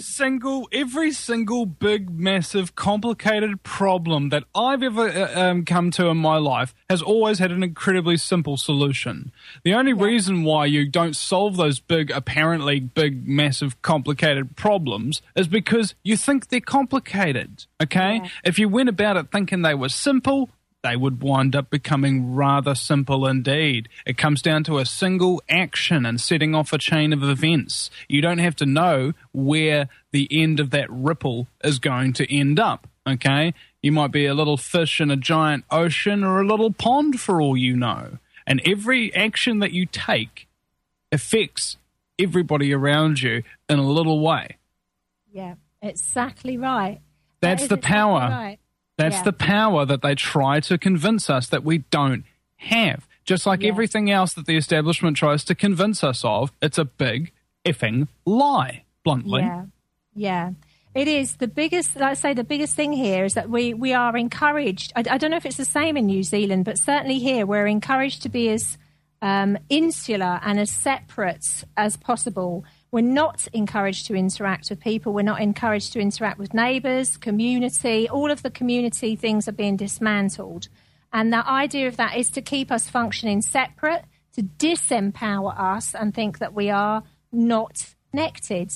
Every single big, massive, complicated problem that I've ever come to in my life has always had an incredibly simple solution. The only reason why you don't solve those apparently big, massive, complicated problems is because you think they're complicated, okay? Yeah. If you went about it thinking they were simple, they would wind up becoming rather simple indeed. It comes down to a single action and setting off a chain of events. You don't have to know where the end of that ripple is going to end up, okay? You might be a little fish in a giant ocean or a little pond for all you know. And every action that you take affects everybody around you in a little way. Yeah, exactly right. That's the power. Exactly right. That's the power that they try to convince us that we don't have. Just like everything else that the establishment tries to convince us of, it's a big effing lie, bluntly. Yeah. It is. The biggest, like I say, the biggest thing here is that we are encouraged. I don't know if it's the same in New Zealand, but certainly here we're encouraged to be as insular and as separate as possible. We're not encouraged to interact with people. We're not encouraged to interact with neighbours, community. All of the community things are being dismantled. And the idea of that is to keep us functioning separate, to disempower us and think that we are not connected.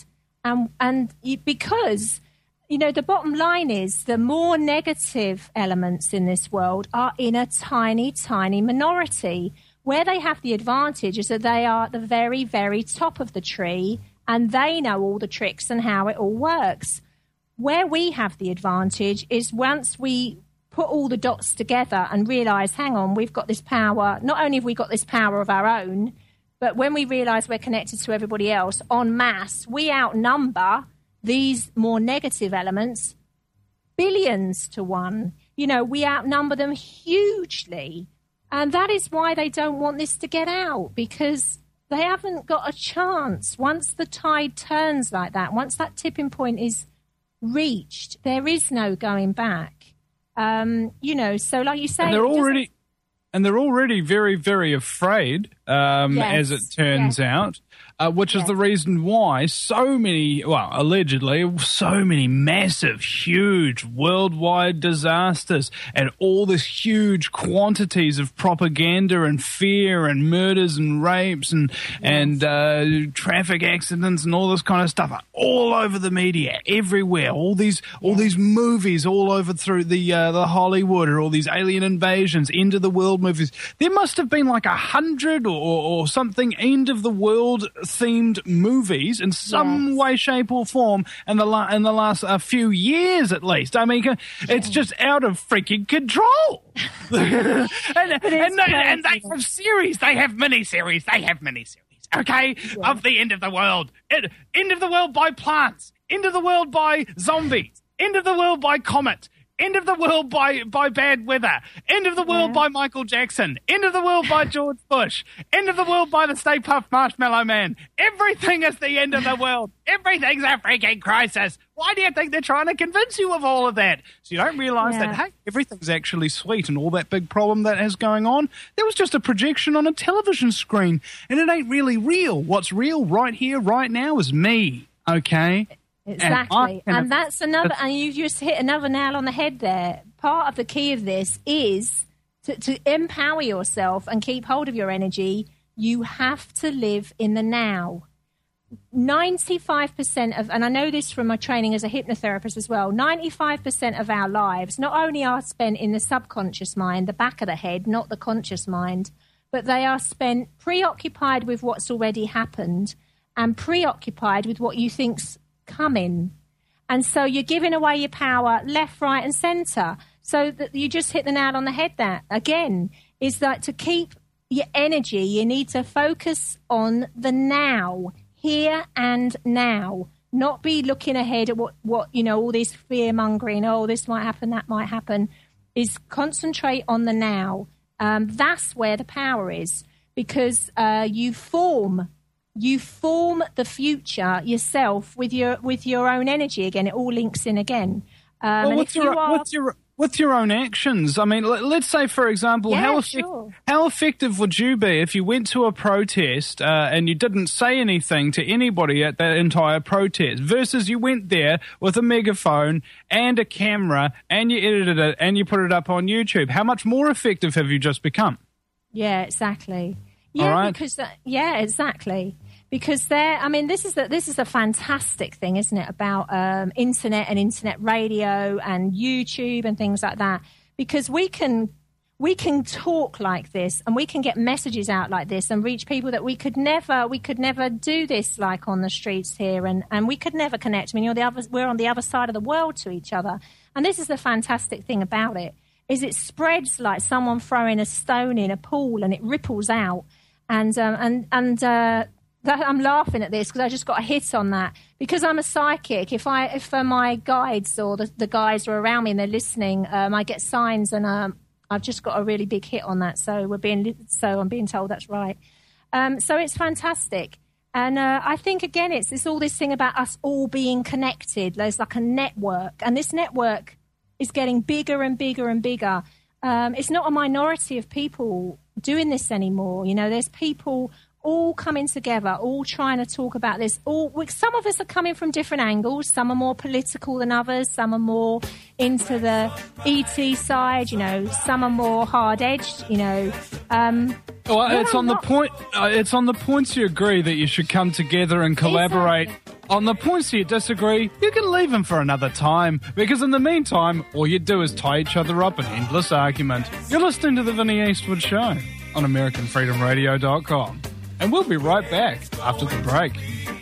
Because, the bottom line is the more negative elements in this world are in a tiny, tiny minority. Where they have the advantage is that they are at the very, very top of the tree, and they know all the tricks and how it all works. Where we have the advantage is once we put all the dots together and realise, hang on, we've got this power. Not only have we got this power of our own, but when we realise we're connected to everybody else en masse, we outnumber these more negative elements billions to one. We outnumber them hugely. And that is why they don't want this to get out, because they haven't got a chance. Once the tide turns like that, once that tipping point is reached, there is no going back. So like you say... And they're already very, very afraid, as it turns out, which is the reason why allegedly, so many massive, huge, worldwide disasters and all this huge quantities of propaganda and fear and murders and rapes and traffic accidents and all this kind of stuff are all over the media, everywhere. All these movies all over through the Hollywood, or all these alien invasions, end of the world movies. There must have been like 100 or something end of the world themed movies in some way, shape, or form in the last few years at least. I mean, it's just out of freaking control. and they have series. They have miniseries. Okay, of the end of the world. End of the world by plants. End of the world by zombies. End of the world by comet. End of the world by bad weather. End of the world by Michael Jackson. End of the world by George Bush. End of the world by the Stay Puft Marshmallow Man. Everything is the end of the world. Everything's a freaking crisis. Why do you think they're trying to convince you of all of that? So you don't realise that, hey, everything's actually sweet and all that big problem that is going on, that was just a projection on a television screen and it ain't really real. What's real right here, right now is me, okay? Exactly. And that's another, and you just hit another nail on the head there. Part of the key of this is to empower yourself and keep hold of your energy. You have to live in the now. 95% of, and I know this from my training as a hypnotherapist as well, 95% of our lives not only are spent in the subconscious mind, the back of the head, not the conscious mind, but they are spent preoccupied with what's already happened and preoccupied with what you think's coming. And so you're giving away your power left, right and centre. So that you just hit the nail on the head there. Again, is that to keep your energy, you need to focus on the now, here and now. Not be looking ahead at what you know, all this fear-mongering, oh, this might happen, that might happen. Is concentrate on the now. That's where the power is, because you form the future yourself with your own energy. Again, it all links in again. With your own actions. I mean, let's say, for example, how effective would you be if you went to a protest and you didn't say anything to anybody at that entire protest, versus you went there with a megaphone and a camera and you edited it and you put it up on YouTube? How much more effective have you just become? Yeah, exactly. Yeah, because exactly. Because this is a fantastic thing, isn't it, about internet and internet radio and YouTube and things like that. Because we can talk like this and we can get messages out like this and reach people that we could never do this like on the streets here, and we could never connect. I mean, we're on the other side of the world to each other, and this is the fantastic thing about it, is it spreads like someone throwing a stone in a pool and it ripples out, I'm laughing at this because I just got a hit on that. Because I'm a psychic, if my guides or the guys are around me and they're listening, I get signs, and I've just got a really big hit on that. So I'm being told that's right. So it's fantastic, and I think again it's all this thing about us all being connected. There's like a network, and this network is getting bigger and bigger and bigger. It's not a minority of people doing this anymore. You know, there's people all coming together, all trying to talk about this. Some of us are coming from different angles. Some are more political than others. Some are more into the ET side. You know, some are more hard-edged. You know. It's on the points you agree that you should come together and collaborate. Exactly. On the points you disagree, you can leave them for another time, because in the meantime, all you do is tie each other up in endless argument. You're listening to The Vinnie Eastwood Show on AmericanFreedomRadio.com. And we'll be right back after the break.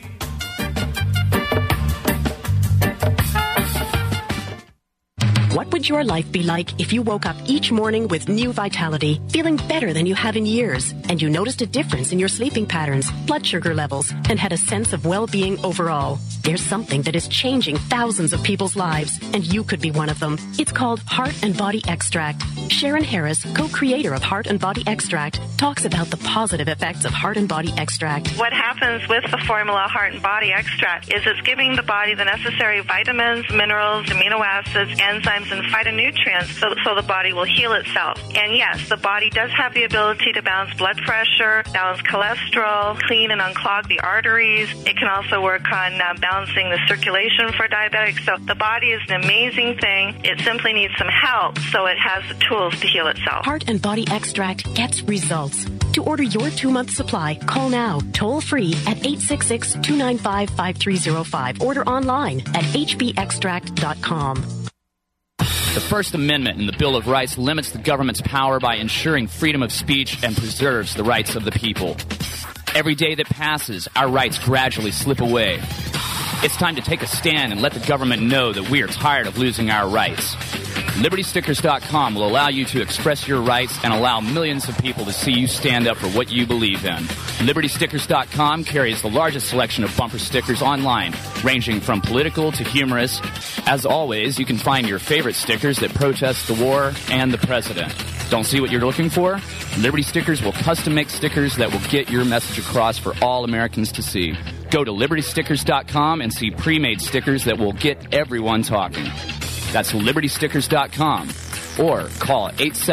What would your life be like if you woke up each morning with new vitality, feeling better than you have in years, and you noticed a difference in your sleeping patterns, blood sugar levels, and had a sense of well-being overall? There's something that is changing thousands of people's lives, and you could be one of them. It's called Heart and Body Extract. Sharon Harris, co-creator of Heart and Body Extract, talks about the positive effects of Heart and Body Extract. What happens with the formula Heart and Body Extract is it's giving the body the necessary vitamins, minerals, amino acids, enzymes, and phytonutrients so the body will heal itself. And yes, the body does have the ability to balance blood pressure, balance cholesterol, clean and unclog the arteries. It can also work on balancing the circulation for diabetics. So the body is an amazing thing. It simply needs some help, so it has the tools to heal itself. Heart and Body Extract gets results. To order your 2-month supply, call now, toll free at 866-295-5305. Order online at hbextract.com. The First Amendment in the Bill of Rights limits the government's power by ensuring freedom of speech and preserves the rights of the people. Every day that passes, our rights gradually slip away. It's time to take a stand and let the government know that we are tired of losing our rights. LibertyStickers.com will allow you to express your rights and allow millions of people to see you stand up for what you believe in. LibertyStickers.com carries the largest selection of bumper stickers online, ranging from political to humorous. As always, you can find your favorite stickers that protest the war and the president. Don't see what you're looking for? Liberty Stickers will custom make stickers that will get your message across for all Americans to see. Go to LibertyStickers.com and see pre-made stickers that will get everyone talking. That's LibertyStickers.com or call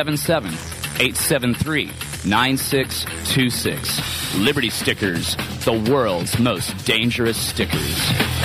877-873-9626. Liberty Stickers, the world's most dangerous stickers.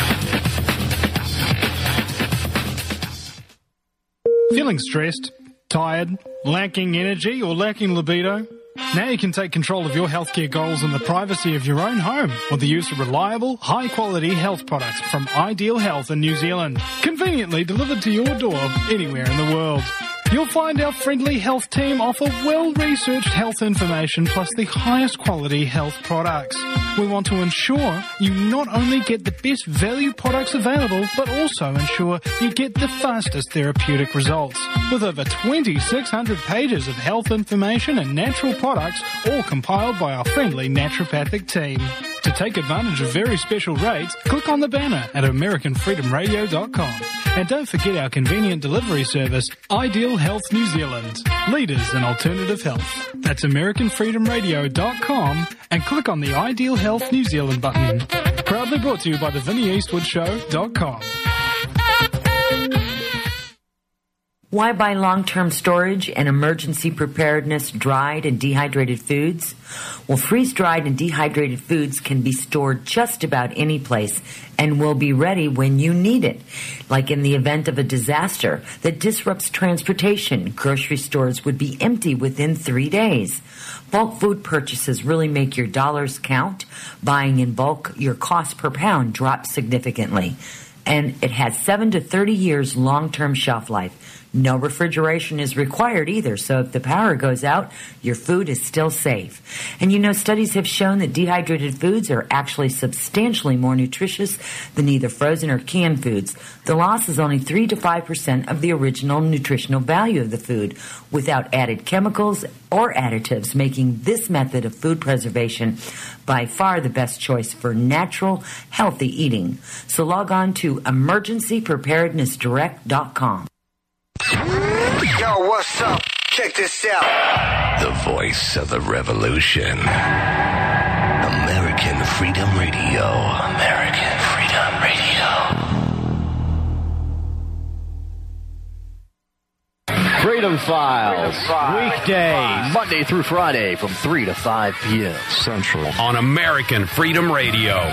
Feeling stressed, tired, lacking energy, or lacking libido? Now you can take control of your healthcare goals in the privacy of your own home with the use of reliable, high-quality health products from Ideal Health in New Zealand, conveniently delivered to your door anywhere in the world. You'll find our friendly health team offer well-researched health information plus the highest quality health products. We want to ensure you not only get the best value products available, but also ensure you get the fastest therapeutic results. With over 2,600 pages of health information and natural products, all compiled by our friendly naturopathic team. To take advantage of very special rates, click on the banner at AmericanFreedomRadio.com. And don't forget our convenient delivery service, Ideal Health New Zealand, leaders in alternative health. That's AmericanFreedomRadio.com and click on the Ideal Health New Zealand button. Proudly brought to you by the VinnyEastwoodShow.com. Why buy long-term storage and emergency preparedness dried and dehydrated foods? Well, freeze-dried and dehydrated foods can be stored just about any place and will be ready when you need it. Like in the event of a disaster that disrupts transportation, grocery stores would be empty within 3 days. Bulk food purchases really make your dollars count. Buying in bulk, your cost per pound drops significantly. And it has 7 to 30 years long-term shelf life. No refrigeration is required either, so if the power goes out, your food is still safe. And you know, studies have shown that dehydrated foods are actually substantially more nutritious than either frozen or canned foods. The loss is only 3 to 5% of the original nutritional value of the food, without added chemicals or additives, making this method of food preservation by far the best choice for natural, healthy eating. So log on to emergencypreparednessdirect.com. Yo, what's up? Check this out. The voice of the revolution. American Freedom Radio. American Freedom Radio. Freedom Files. Weekdays, Monday through Friday from 3 to 5 p.m. Central. On American Freedom Radio.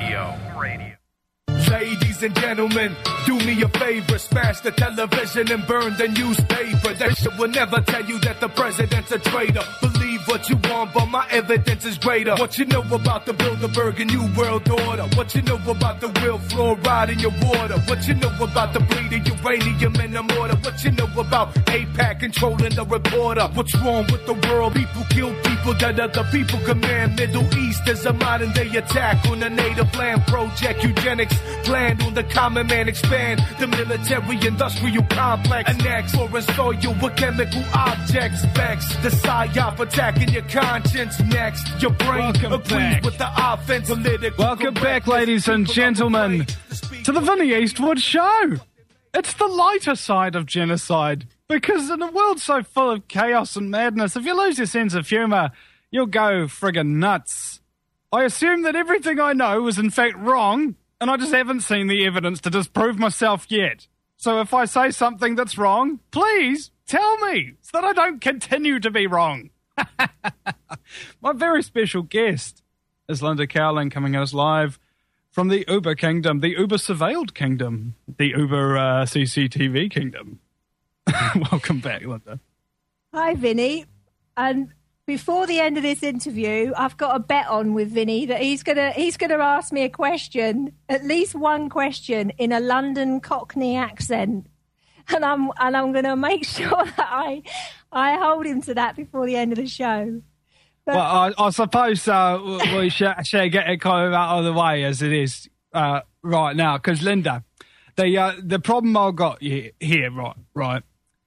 Ladies and gentlemen, do me a favor, smash the television and burn the newspaper. That shit will never tell you that the president's a traitor. Believe what you want, but my evidence is greater. What you know about the Bilderberg and New World Order? What you know about the real fluoride in your water? What you know about the bleeding uranium in the mortar? What you know about AIPAC controlling the reporter? What's wrong with the world? People kill people that other people command. Middle East is a modern day attack on the native land project. Eugenics planned on the common man, expand the military industrial complex. Annex foreign soil with chemical objects. Vex the psyop attacking your conscience. Next, your brain agrees with the offense. Welcome back, ladies and gentlemen, to the Vinny Eastwood Show. It's the lighter side of genocide, because in a world so full of chaos and madness, if you lose your sense of humour, you'll go friggin' nuts. I assume that everything I know was in fact wrong, and I just haven't seen the evidence to disprove myself yet. So if I say something that's wrong, please tell me, so that I don't continue to be wrong. My very special guest is Linda Cowling, coming at us live from the Uber Kingdom, the Uber Surveilled Kingdom, the Uber CCTV Kingdom. Welcome back, Linda. Hi, Vinny. And before the end of this interview, I've got a bet on with Vinny that he's gonna ask me a question, at least one question, in a London Cockney accent, and I'm gonna make sure that I hold him to that before the end of the show. But, well, I suppose we should get it kind of out of the way as it is right now, because Linda, the problem I've got here, right,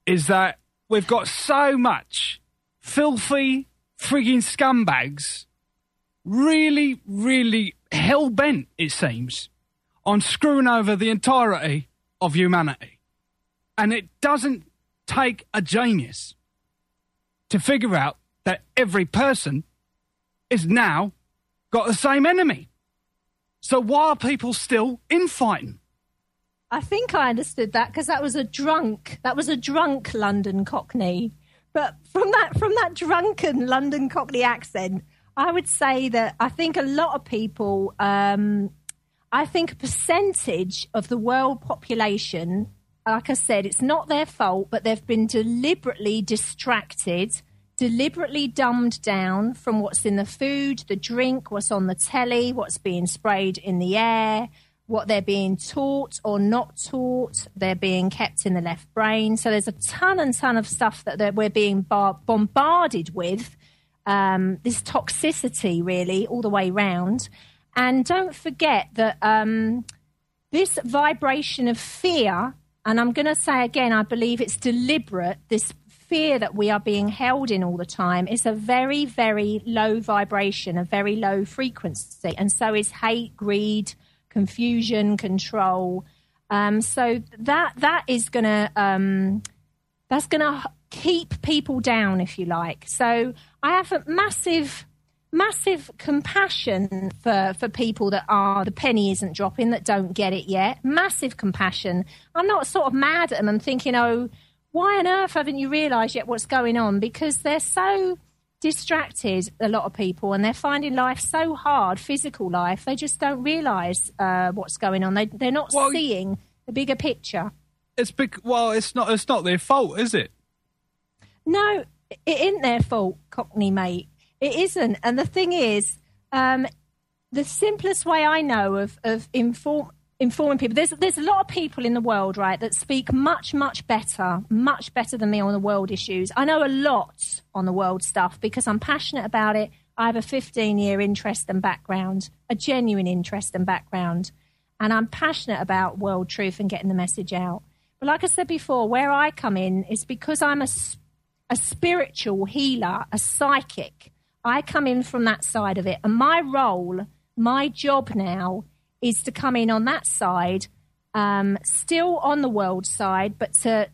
is that we've got so much filthy frigging scumbags really, really hell-bent, it seems, on screwing over the entirety of humanity. And it doesn't take a genius to figure out that every person is now got the same enemy. So why are people still infighting? I think I understood that because that was a drunk London Cockney. But from that drunken London Cockney accent, I would say that I think a lot of people, I think a percentage of the world population, like I said, it's not their fault, but they've been deliberately distracted, deliberately dumbed down from what's in the food, the drink, what's on the telly, what's being sprayed in the air, what they're being taught or not taught. They're being kept in the left brain. So there's a ton of stuff that we're being bombarded with, this toxicity really all the way round. And don't forget that this vibration of fear, and I'm going to say again, I believe it's deliberate, this fear that we are being held in all the time is a very, very low vibration, a very low frequency. And so is hate, greed, confusion, control. So that is going to that's going to keep people down, if you like. So I have a massive compassion for people that are, the penny isn't dropping, that don't get it yet. Massive compassion. I'm not sort of mad at them and thinking, oh, why on earth haven't you realised yet what's going on? Because they're so distracted, a lot of people, and they're finding life so hard, physical life. They just don't realise what's going on. They're not seeing the bigger picture. It's not their fault, is it? No, it isn't their fault, Cockney mate. It isn't. And the thing is, the simplest way I know of informing people, there's a lot of people in the world, right, that speak much better than me on the world issues. I know a lot on the world stuff because I'm passionate about it. I have a 15-year interest and background, a genuine interest and background, and I'm passionate about world truth and getting the message out. But like I said before, where I come in is because I'm a spiritual healer, a psychic. I come in from that side of it, and my role, my job now, is to come in on that side, still on the world side, but to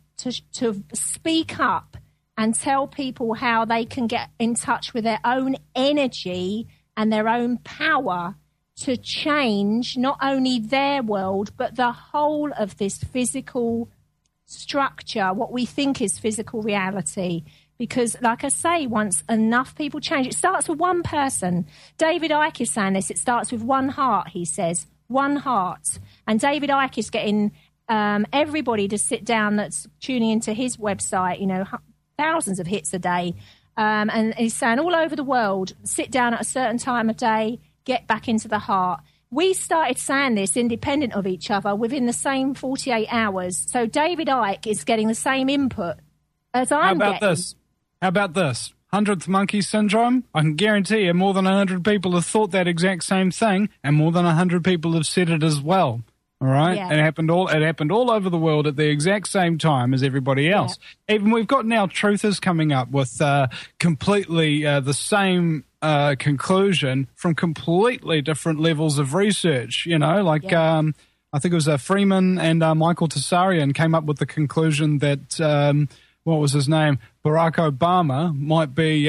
speak up and tell people how they can get in touch with their own energy and their own power to change not only their world, but the whole of this physical structure, what we think is physical reality. Because, like I say, once enough people change, it starts with one person. David Icke is saying this. It starts with one heart, he says. One heart. And David Icke is getting everybody to sit down that's tuning into his website, you know, thousands of hits a day. And he's saying all over the world, sit down at a certain time of day, get back into the heart. We started saying this independent of each other within the same 48 hours. So David Icke is getting the same input as I'm getting. How about this? 100th monkey syndrome? I can guarantee you more than 100 people have thought that exact same thing, and more than 100 people have said it as well. All right? Yeah. It happened all over the world at the exact same time as everybody else. Yeah. Even we've got now truthers coming up with completely the same conclusion from completely different levels of research, you know, like I think it was Freeman and Michael Tsarian came up with the conclusion that what was his name? Barack Obama might be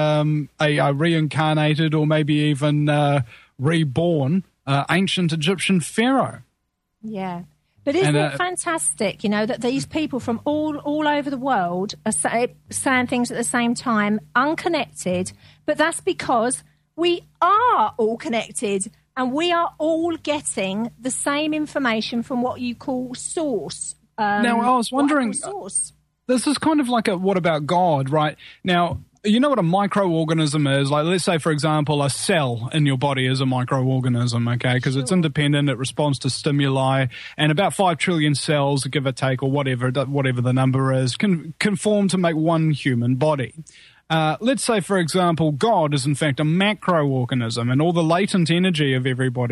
a reincarnated or maybe even reborn ancient Egyptian pharaoh. Yeah. But isn't it fantastic, you know, that these people from all over the world are saying things at the same time, unconnected, but that's because we are all connected and we are all getting the same information from what you call source. Now, I was wondering... This is kind of like a what about God, right? Now, you know what a microorganism is? Like, let's say, for example, a cell in your body is a microorganism, okay? Because it's independent, it responds to stimuli, and about 5 trillion cells, give or take, or whatever the number is, can form to make one human body. Let's say, for example, God is in fact a macroorganism, and all the latent energy of everybody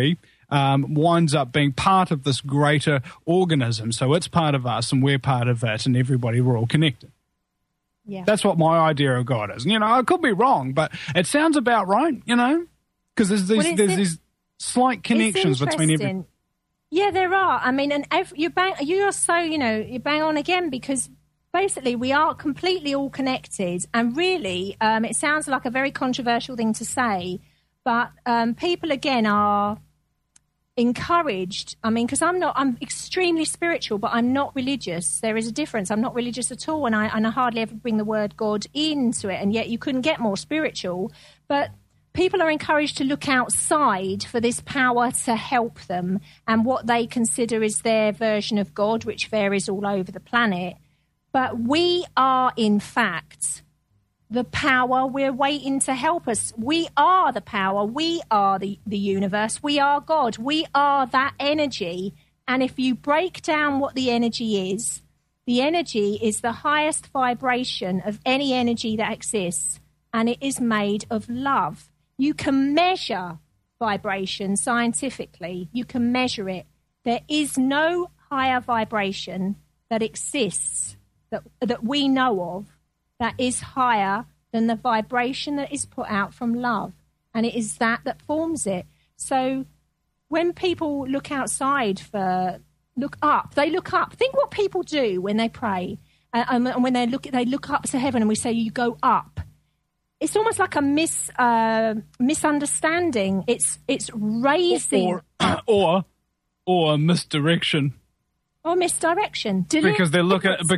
winds up being part of this greater organism. So it's part of us and we're part of it, and everybody, we're all connected. Yeah. That's what my idea of God is. You know, I could be wrong, but it sounds about right, you know, because there's these slight connections between everything. Yeah, there are. I mean, and you are so, you know, you bang on again, because basically we are completely all connected. And really, it sounds like a very controversial thing to say, but people, again, are encouraged. I mean, because I'm extremely spiritual, but I'm not religious. There is a difference. I'm not religious at all, and I hardly ever bring the word God into it, and yet you couldn't get more spiritual. But people are encouraged to look outside for this power to help them and what they consider is their version of God, which varies all over the planet. But we are, in fact, the power we're waiting to help us. We are the power. We are the universe. We are God. We are that energy. And if you break down what the energy is the highest vibration of any energy that exists, and it is made of love. You can measure vibration scientifically. You can measure it. There is no higher vibration that exists that we know of that is higher than the vibration that is put out from love. And it is that forms it. So when people look outside look up. Think what people do when they pray. And when they look up to heaven, and we say, you go up. It's almost like a misunderstanding. It's raising. Or misdirection. Or misdirection. Because they're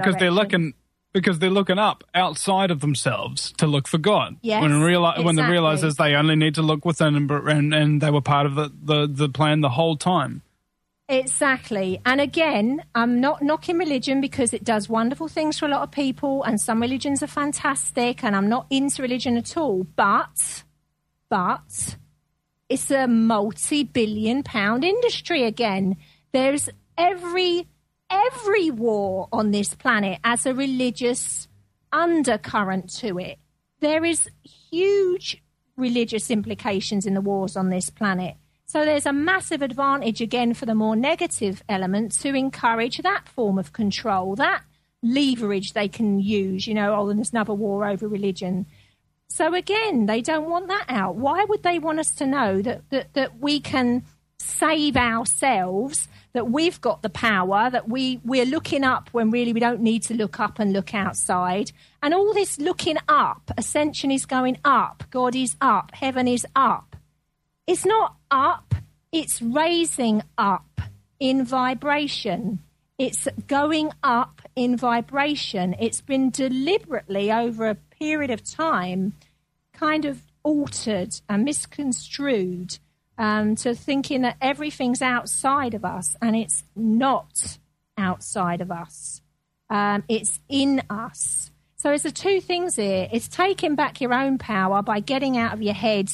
looking up outside of themselves to look for God. Yes, when they exactly. realize they only need to look within, and they were part of the plan the whole time. Exactly. And again, I'm not knocking religion, because it does wonderful things for a lot of people, and some religions are fantastic, and I'm not into religion at all. But it's a multi-billion-pound industry again. There's every war on this planet has a religious undercurrent to it. There is huge religious implications in the wars on this planet. So there's a massive advantage, again, for the more negative element to encourage that form of control, that leverage they can use, there's another war over religion. So again, they don't want that out. Why would they want us to know that we can save ourselves, that we've got the power, that we're looking up when really we don't need to look up and look outside? And all this looking up, ascension is going up, God is up, heaven is up. It's not up, it's raising up in vibration. It's going up in vibration. It's been deliberately, over a period of time, kind of altered and misconstrued to thinking that everything's outside of us, and it's not outside of us. It's in us. So it's the two things here. It's taking back your own power by getting out of your head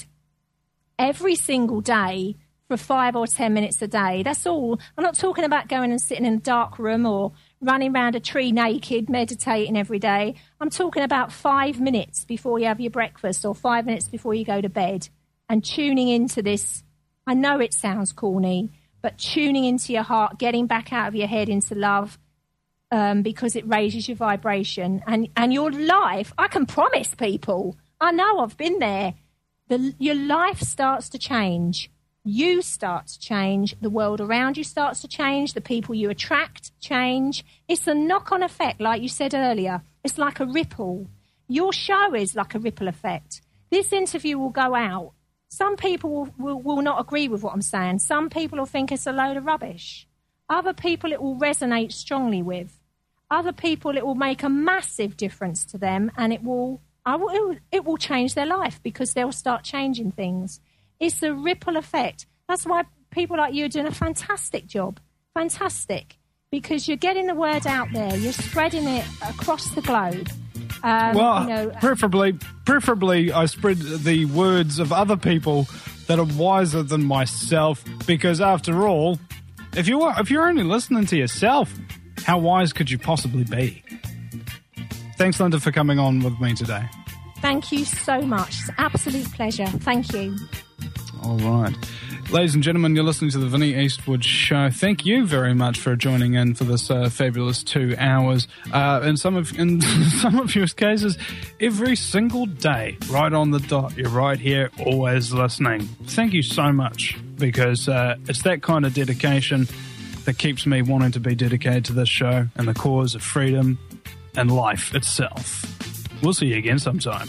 every single day for 5 or 10 minutes a day. That's all. I'm not talking about going and sitting in a dark room or running around a tree naked, meditating every day. I'm talking about 5 minutes before you have your breakfast, or 5 minutes before you go to bed, and tuning into this. I know it sounds corny, but tuning into your heart, getting back out of your head into love, because it raises your vibration. And your life, I can promise people, I know, I've been there, your life starts to change. You start to change. The world around you starts to change. The people you attract change. It's a knock-on effect, like you said earlier. It's like a ripple. Your show is like a ripple effect. This interview will go out. Some people will not agree with what I'm saying. Some people will think it's a load of rubbish. Other people it will resonate strongly with. Other people it will make a massive difference to them, and it will change their life, because they'll start changing things. It's a ripple effect. That's why people like you are doing a fantastic job. Fantastic. Because you're getting the word out there. You're spreading it across the globe. Preferably I spread the words of other people that are wiser than myself, because after all, if you're only listening to yourself, how wise could you possibly be? Thanks, Linda, for coming on with me today. Thank you so much. It's an absolute pleasure. Thank you. All right. Ladies and gentlemen, you're listening to the Vinnie Eastwood Show. Thank you very much for joining in for this fabulous 2 hours. In some of your cases, every single day, right on the dot. You're right here, always listening. Thank you so much, because it's that kind of dedication that keeps me wanting to be dedicated to this show and the cause of freedom and life itself. We'll see you again sometime.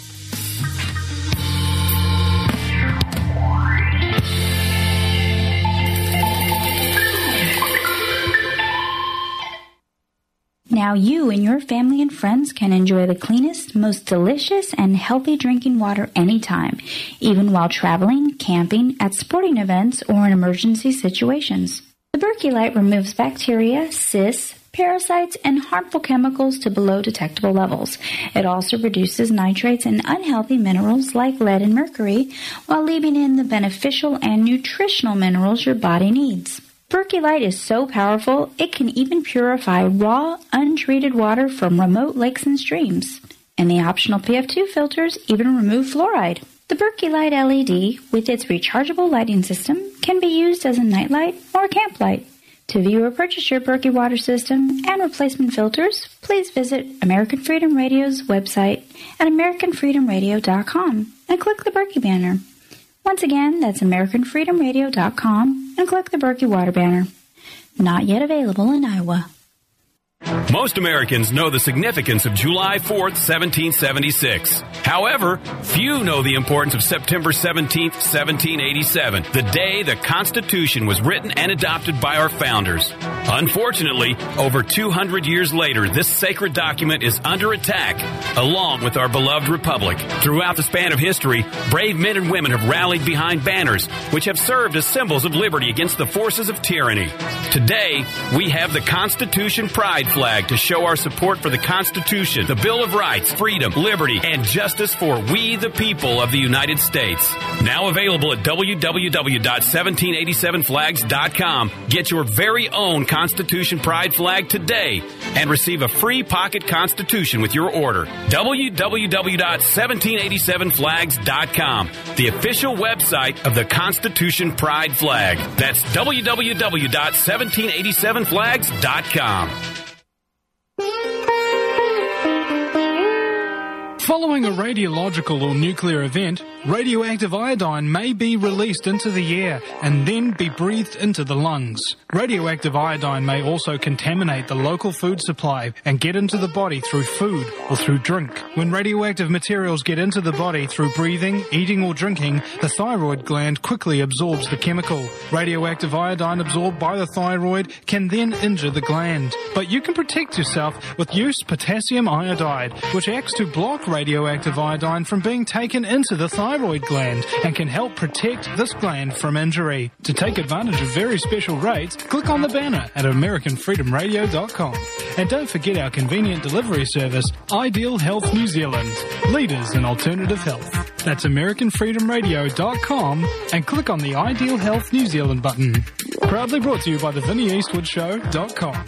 Now you and your family and friends can enjoy the cleanest, most delicious, and healthy drinking water anytime, even while traveling, camping, at sporting events, or in emergency situations. The Berkey Light removes bacteria, cysts, parasites, and harmful chemicals to below detectable levels. It also reduces nitrates and unhealthy minerals like lead and mercury, while leaving in the beneficial and nutritional minerals your body needs. Berkey Light is so powerful, it can even purify raw, untreated water from remote lakes and streams. And the optional PF2 filters even remove fluoride. The Berkey Light LED, with its rechargeable lighting system, can be used as a nightlight or camp light. To view or purchase your Berkey water system and replacement filters, please visit American Freedom Radio's website at AmericanFreedomRadio.com and click the Berkey banner. Once again, that's AmericanFreedomRadio.com and click the Berkey water banner. Not yet available in Iowa. Most Americans know the significance of July 4th, 1776. However, few know the importance of September 17th, 1787, the day the Constitution was written and adopted by our founders. Unfortunately, over 200 years later, this sacred document is under attack, along with our beloved republic. Throughout the span of history, brave men and women have rallied behind banners, which have served as symbols of liberty against the forces of tyranny. Today, we have the Constitution Pride flag to show our support for the Constitution, the Bill of Rights, freedom, liberty, and justice for we the people of the United States. Now available at www.1787flags.com. Get your very own Constitution Pride flag today and receive a free pocket Constitution with your order. www.1787flags.com, the official website of the Constitution Pride flag. That's www.1787flags.com. Following a radiological or nuclear event, radioactive iodine may be released into the air and then be breathed into the lungs. Radioactive iodine may also contaminate the local food supply and get into the body through food or through drink. When radioactive materials get into the body through breathing, eating or drinking, the thyroid gland quickly absorbs the chemical. Radioactive iodine absorbed by the thyroid can then injure the gland. But you can protect yourself with used potassium iodide, which acts to block radioactive iodine from being taken into the thyroid gland and can help protect this gland from injury. To take advantage of very special rates, click on the banner at AmericanFreedomRadio.com. And don't forget our convenient delivery service, Ideal Health New Zealand, leaders in alternative health. That's AmericanFreedomRadio.com and click on the Ideal Health New Zealand button. Proudly brought to you by the VinnieEastwoodShow.com.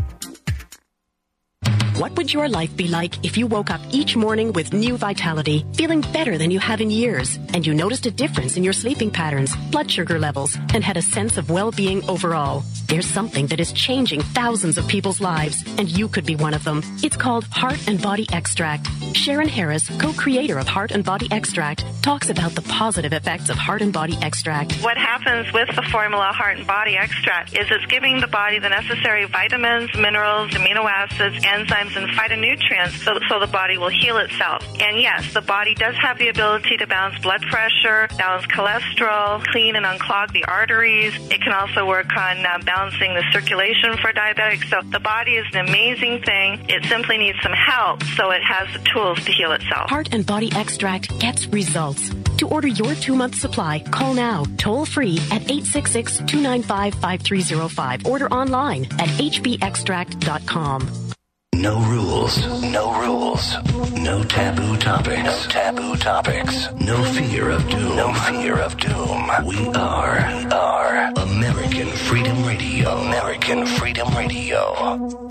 What would your life be like if you woke up each morning with new vitality, feeling better than you have in years, and you noticed a difference in your sleeping patterns, blood sugar levels, and had a sense of well-being overall? There's something that is changing thousands of people's lives, and you could be one of them. It's called Heart and Body Extract. Sharon Harris, co-creator of Heart and Body Extract, talks about the positive effects of Heart and Body Extract. What happens with the formula Heart and Body Extract is it's giving the body the necessary vitamins, minerals, amino acids, enzymes, and phytonutrients so the body will heal itself. And yes, the body does have the ability to balance blood pressure, balance cholesterol, clean and unclog the arteries. It can also work on balancing the circulation for diabetics. So the body is an amazing thing. It simply needs some help so it has the tools to heal itself. Heart and Body Extract gets results. To order your 2-month supply, call now, toll free at 866-295-5305. Order online at hbextract.com. No rules, no rules, no taboo topics, no taboo topics, no fear of doom, no fear of doom. We are American Freedom Radio, American Freedom Radio.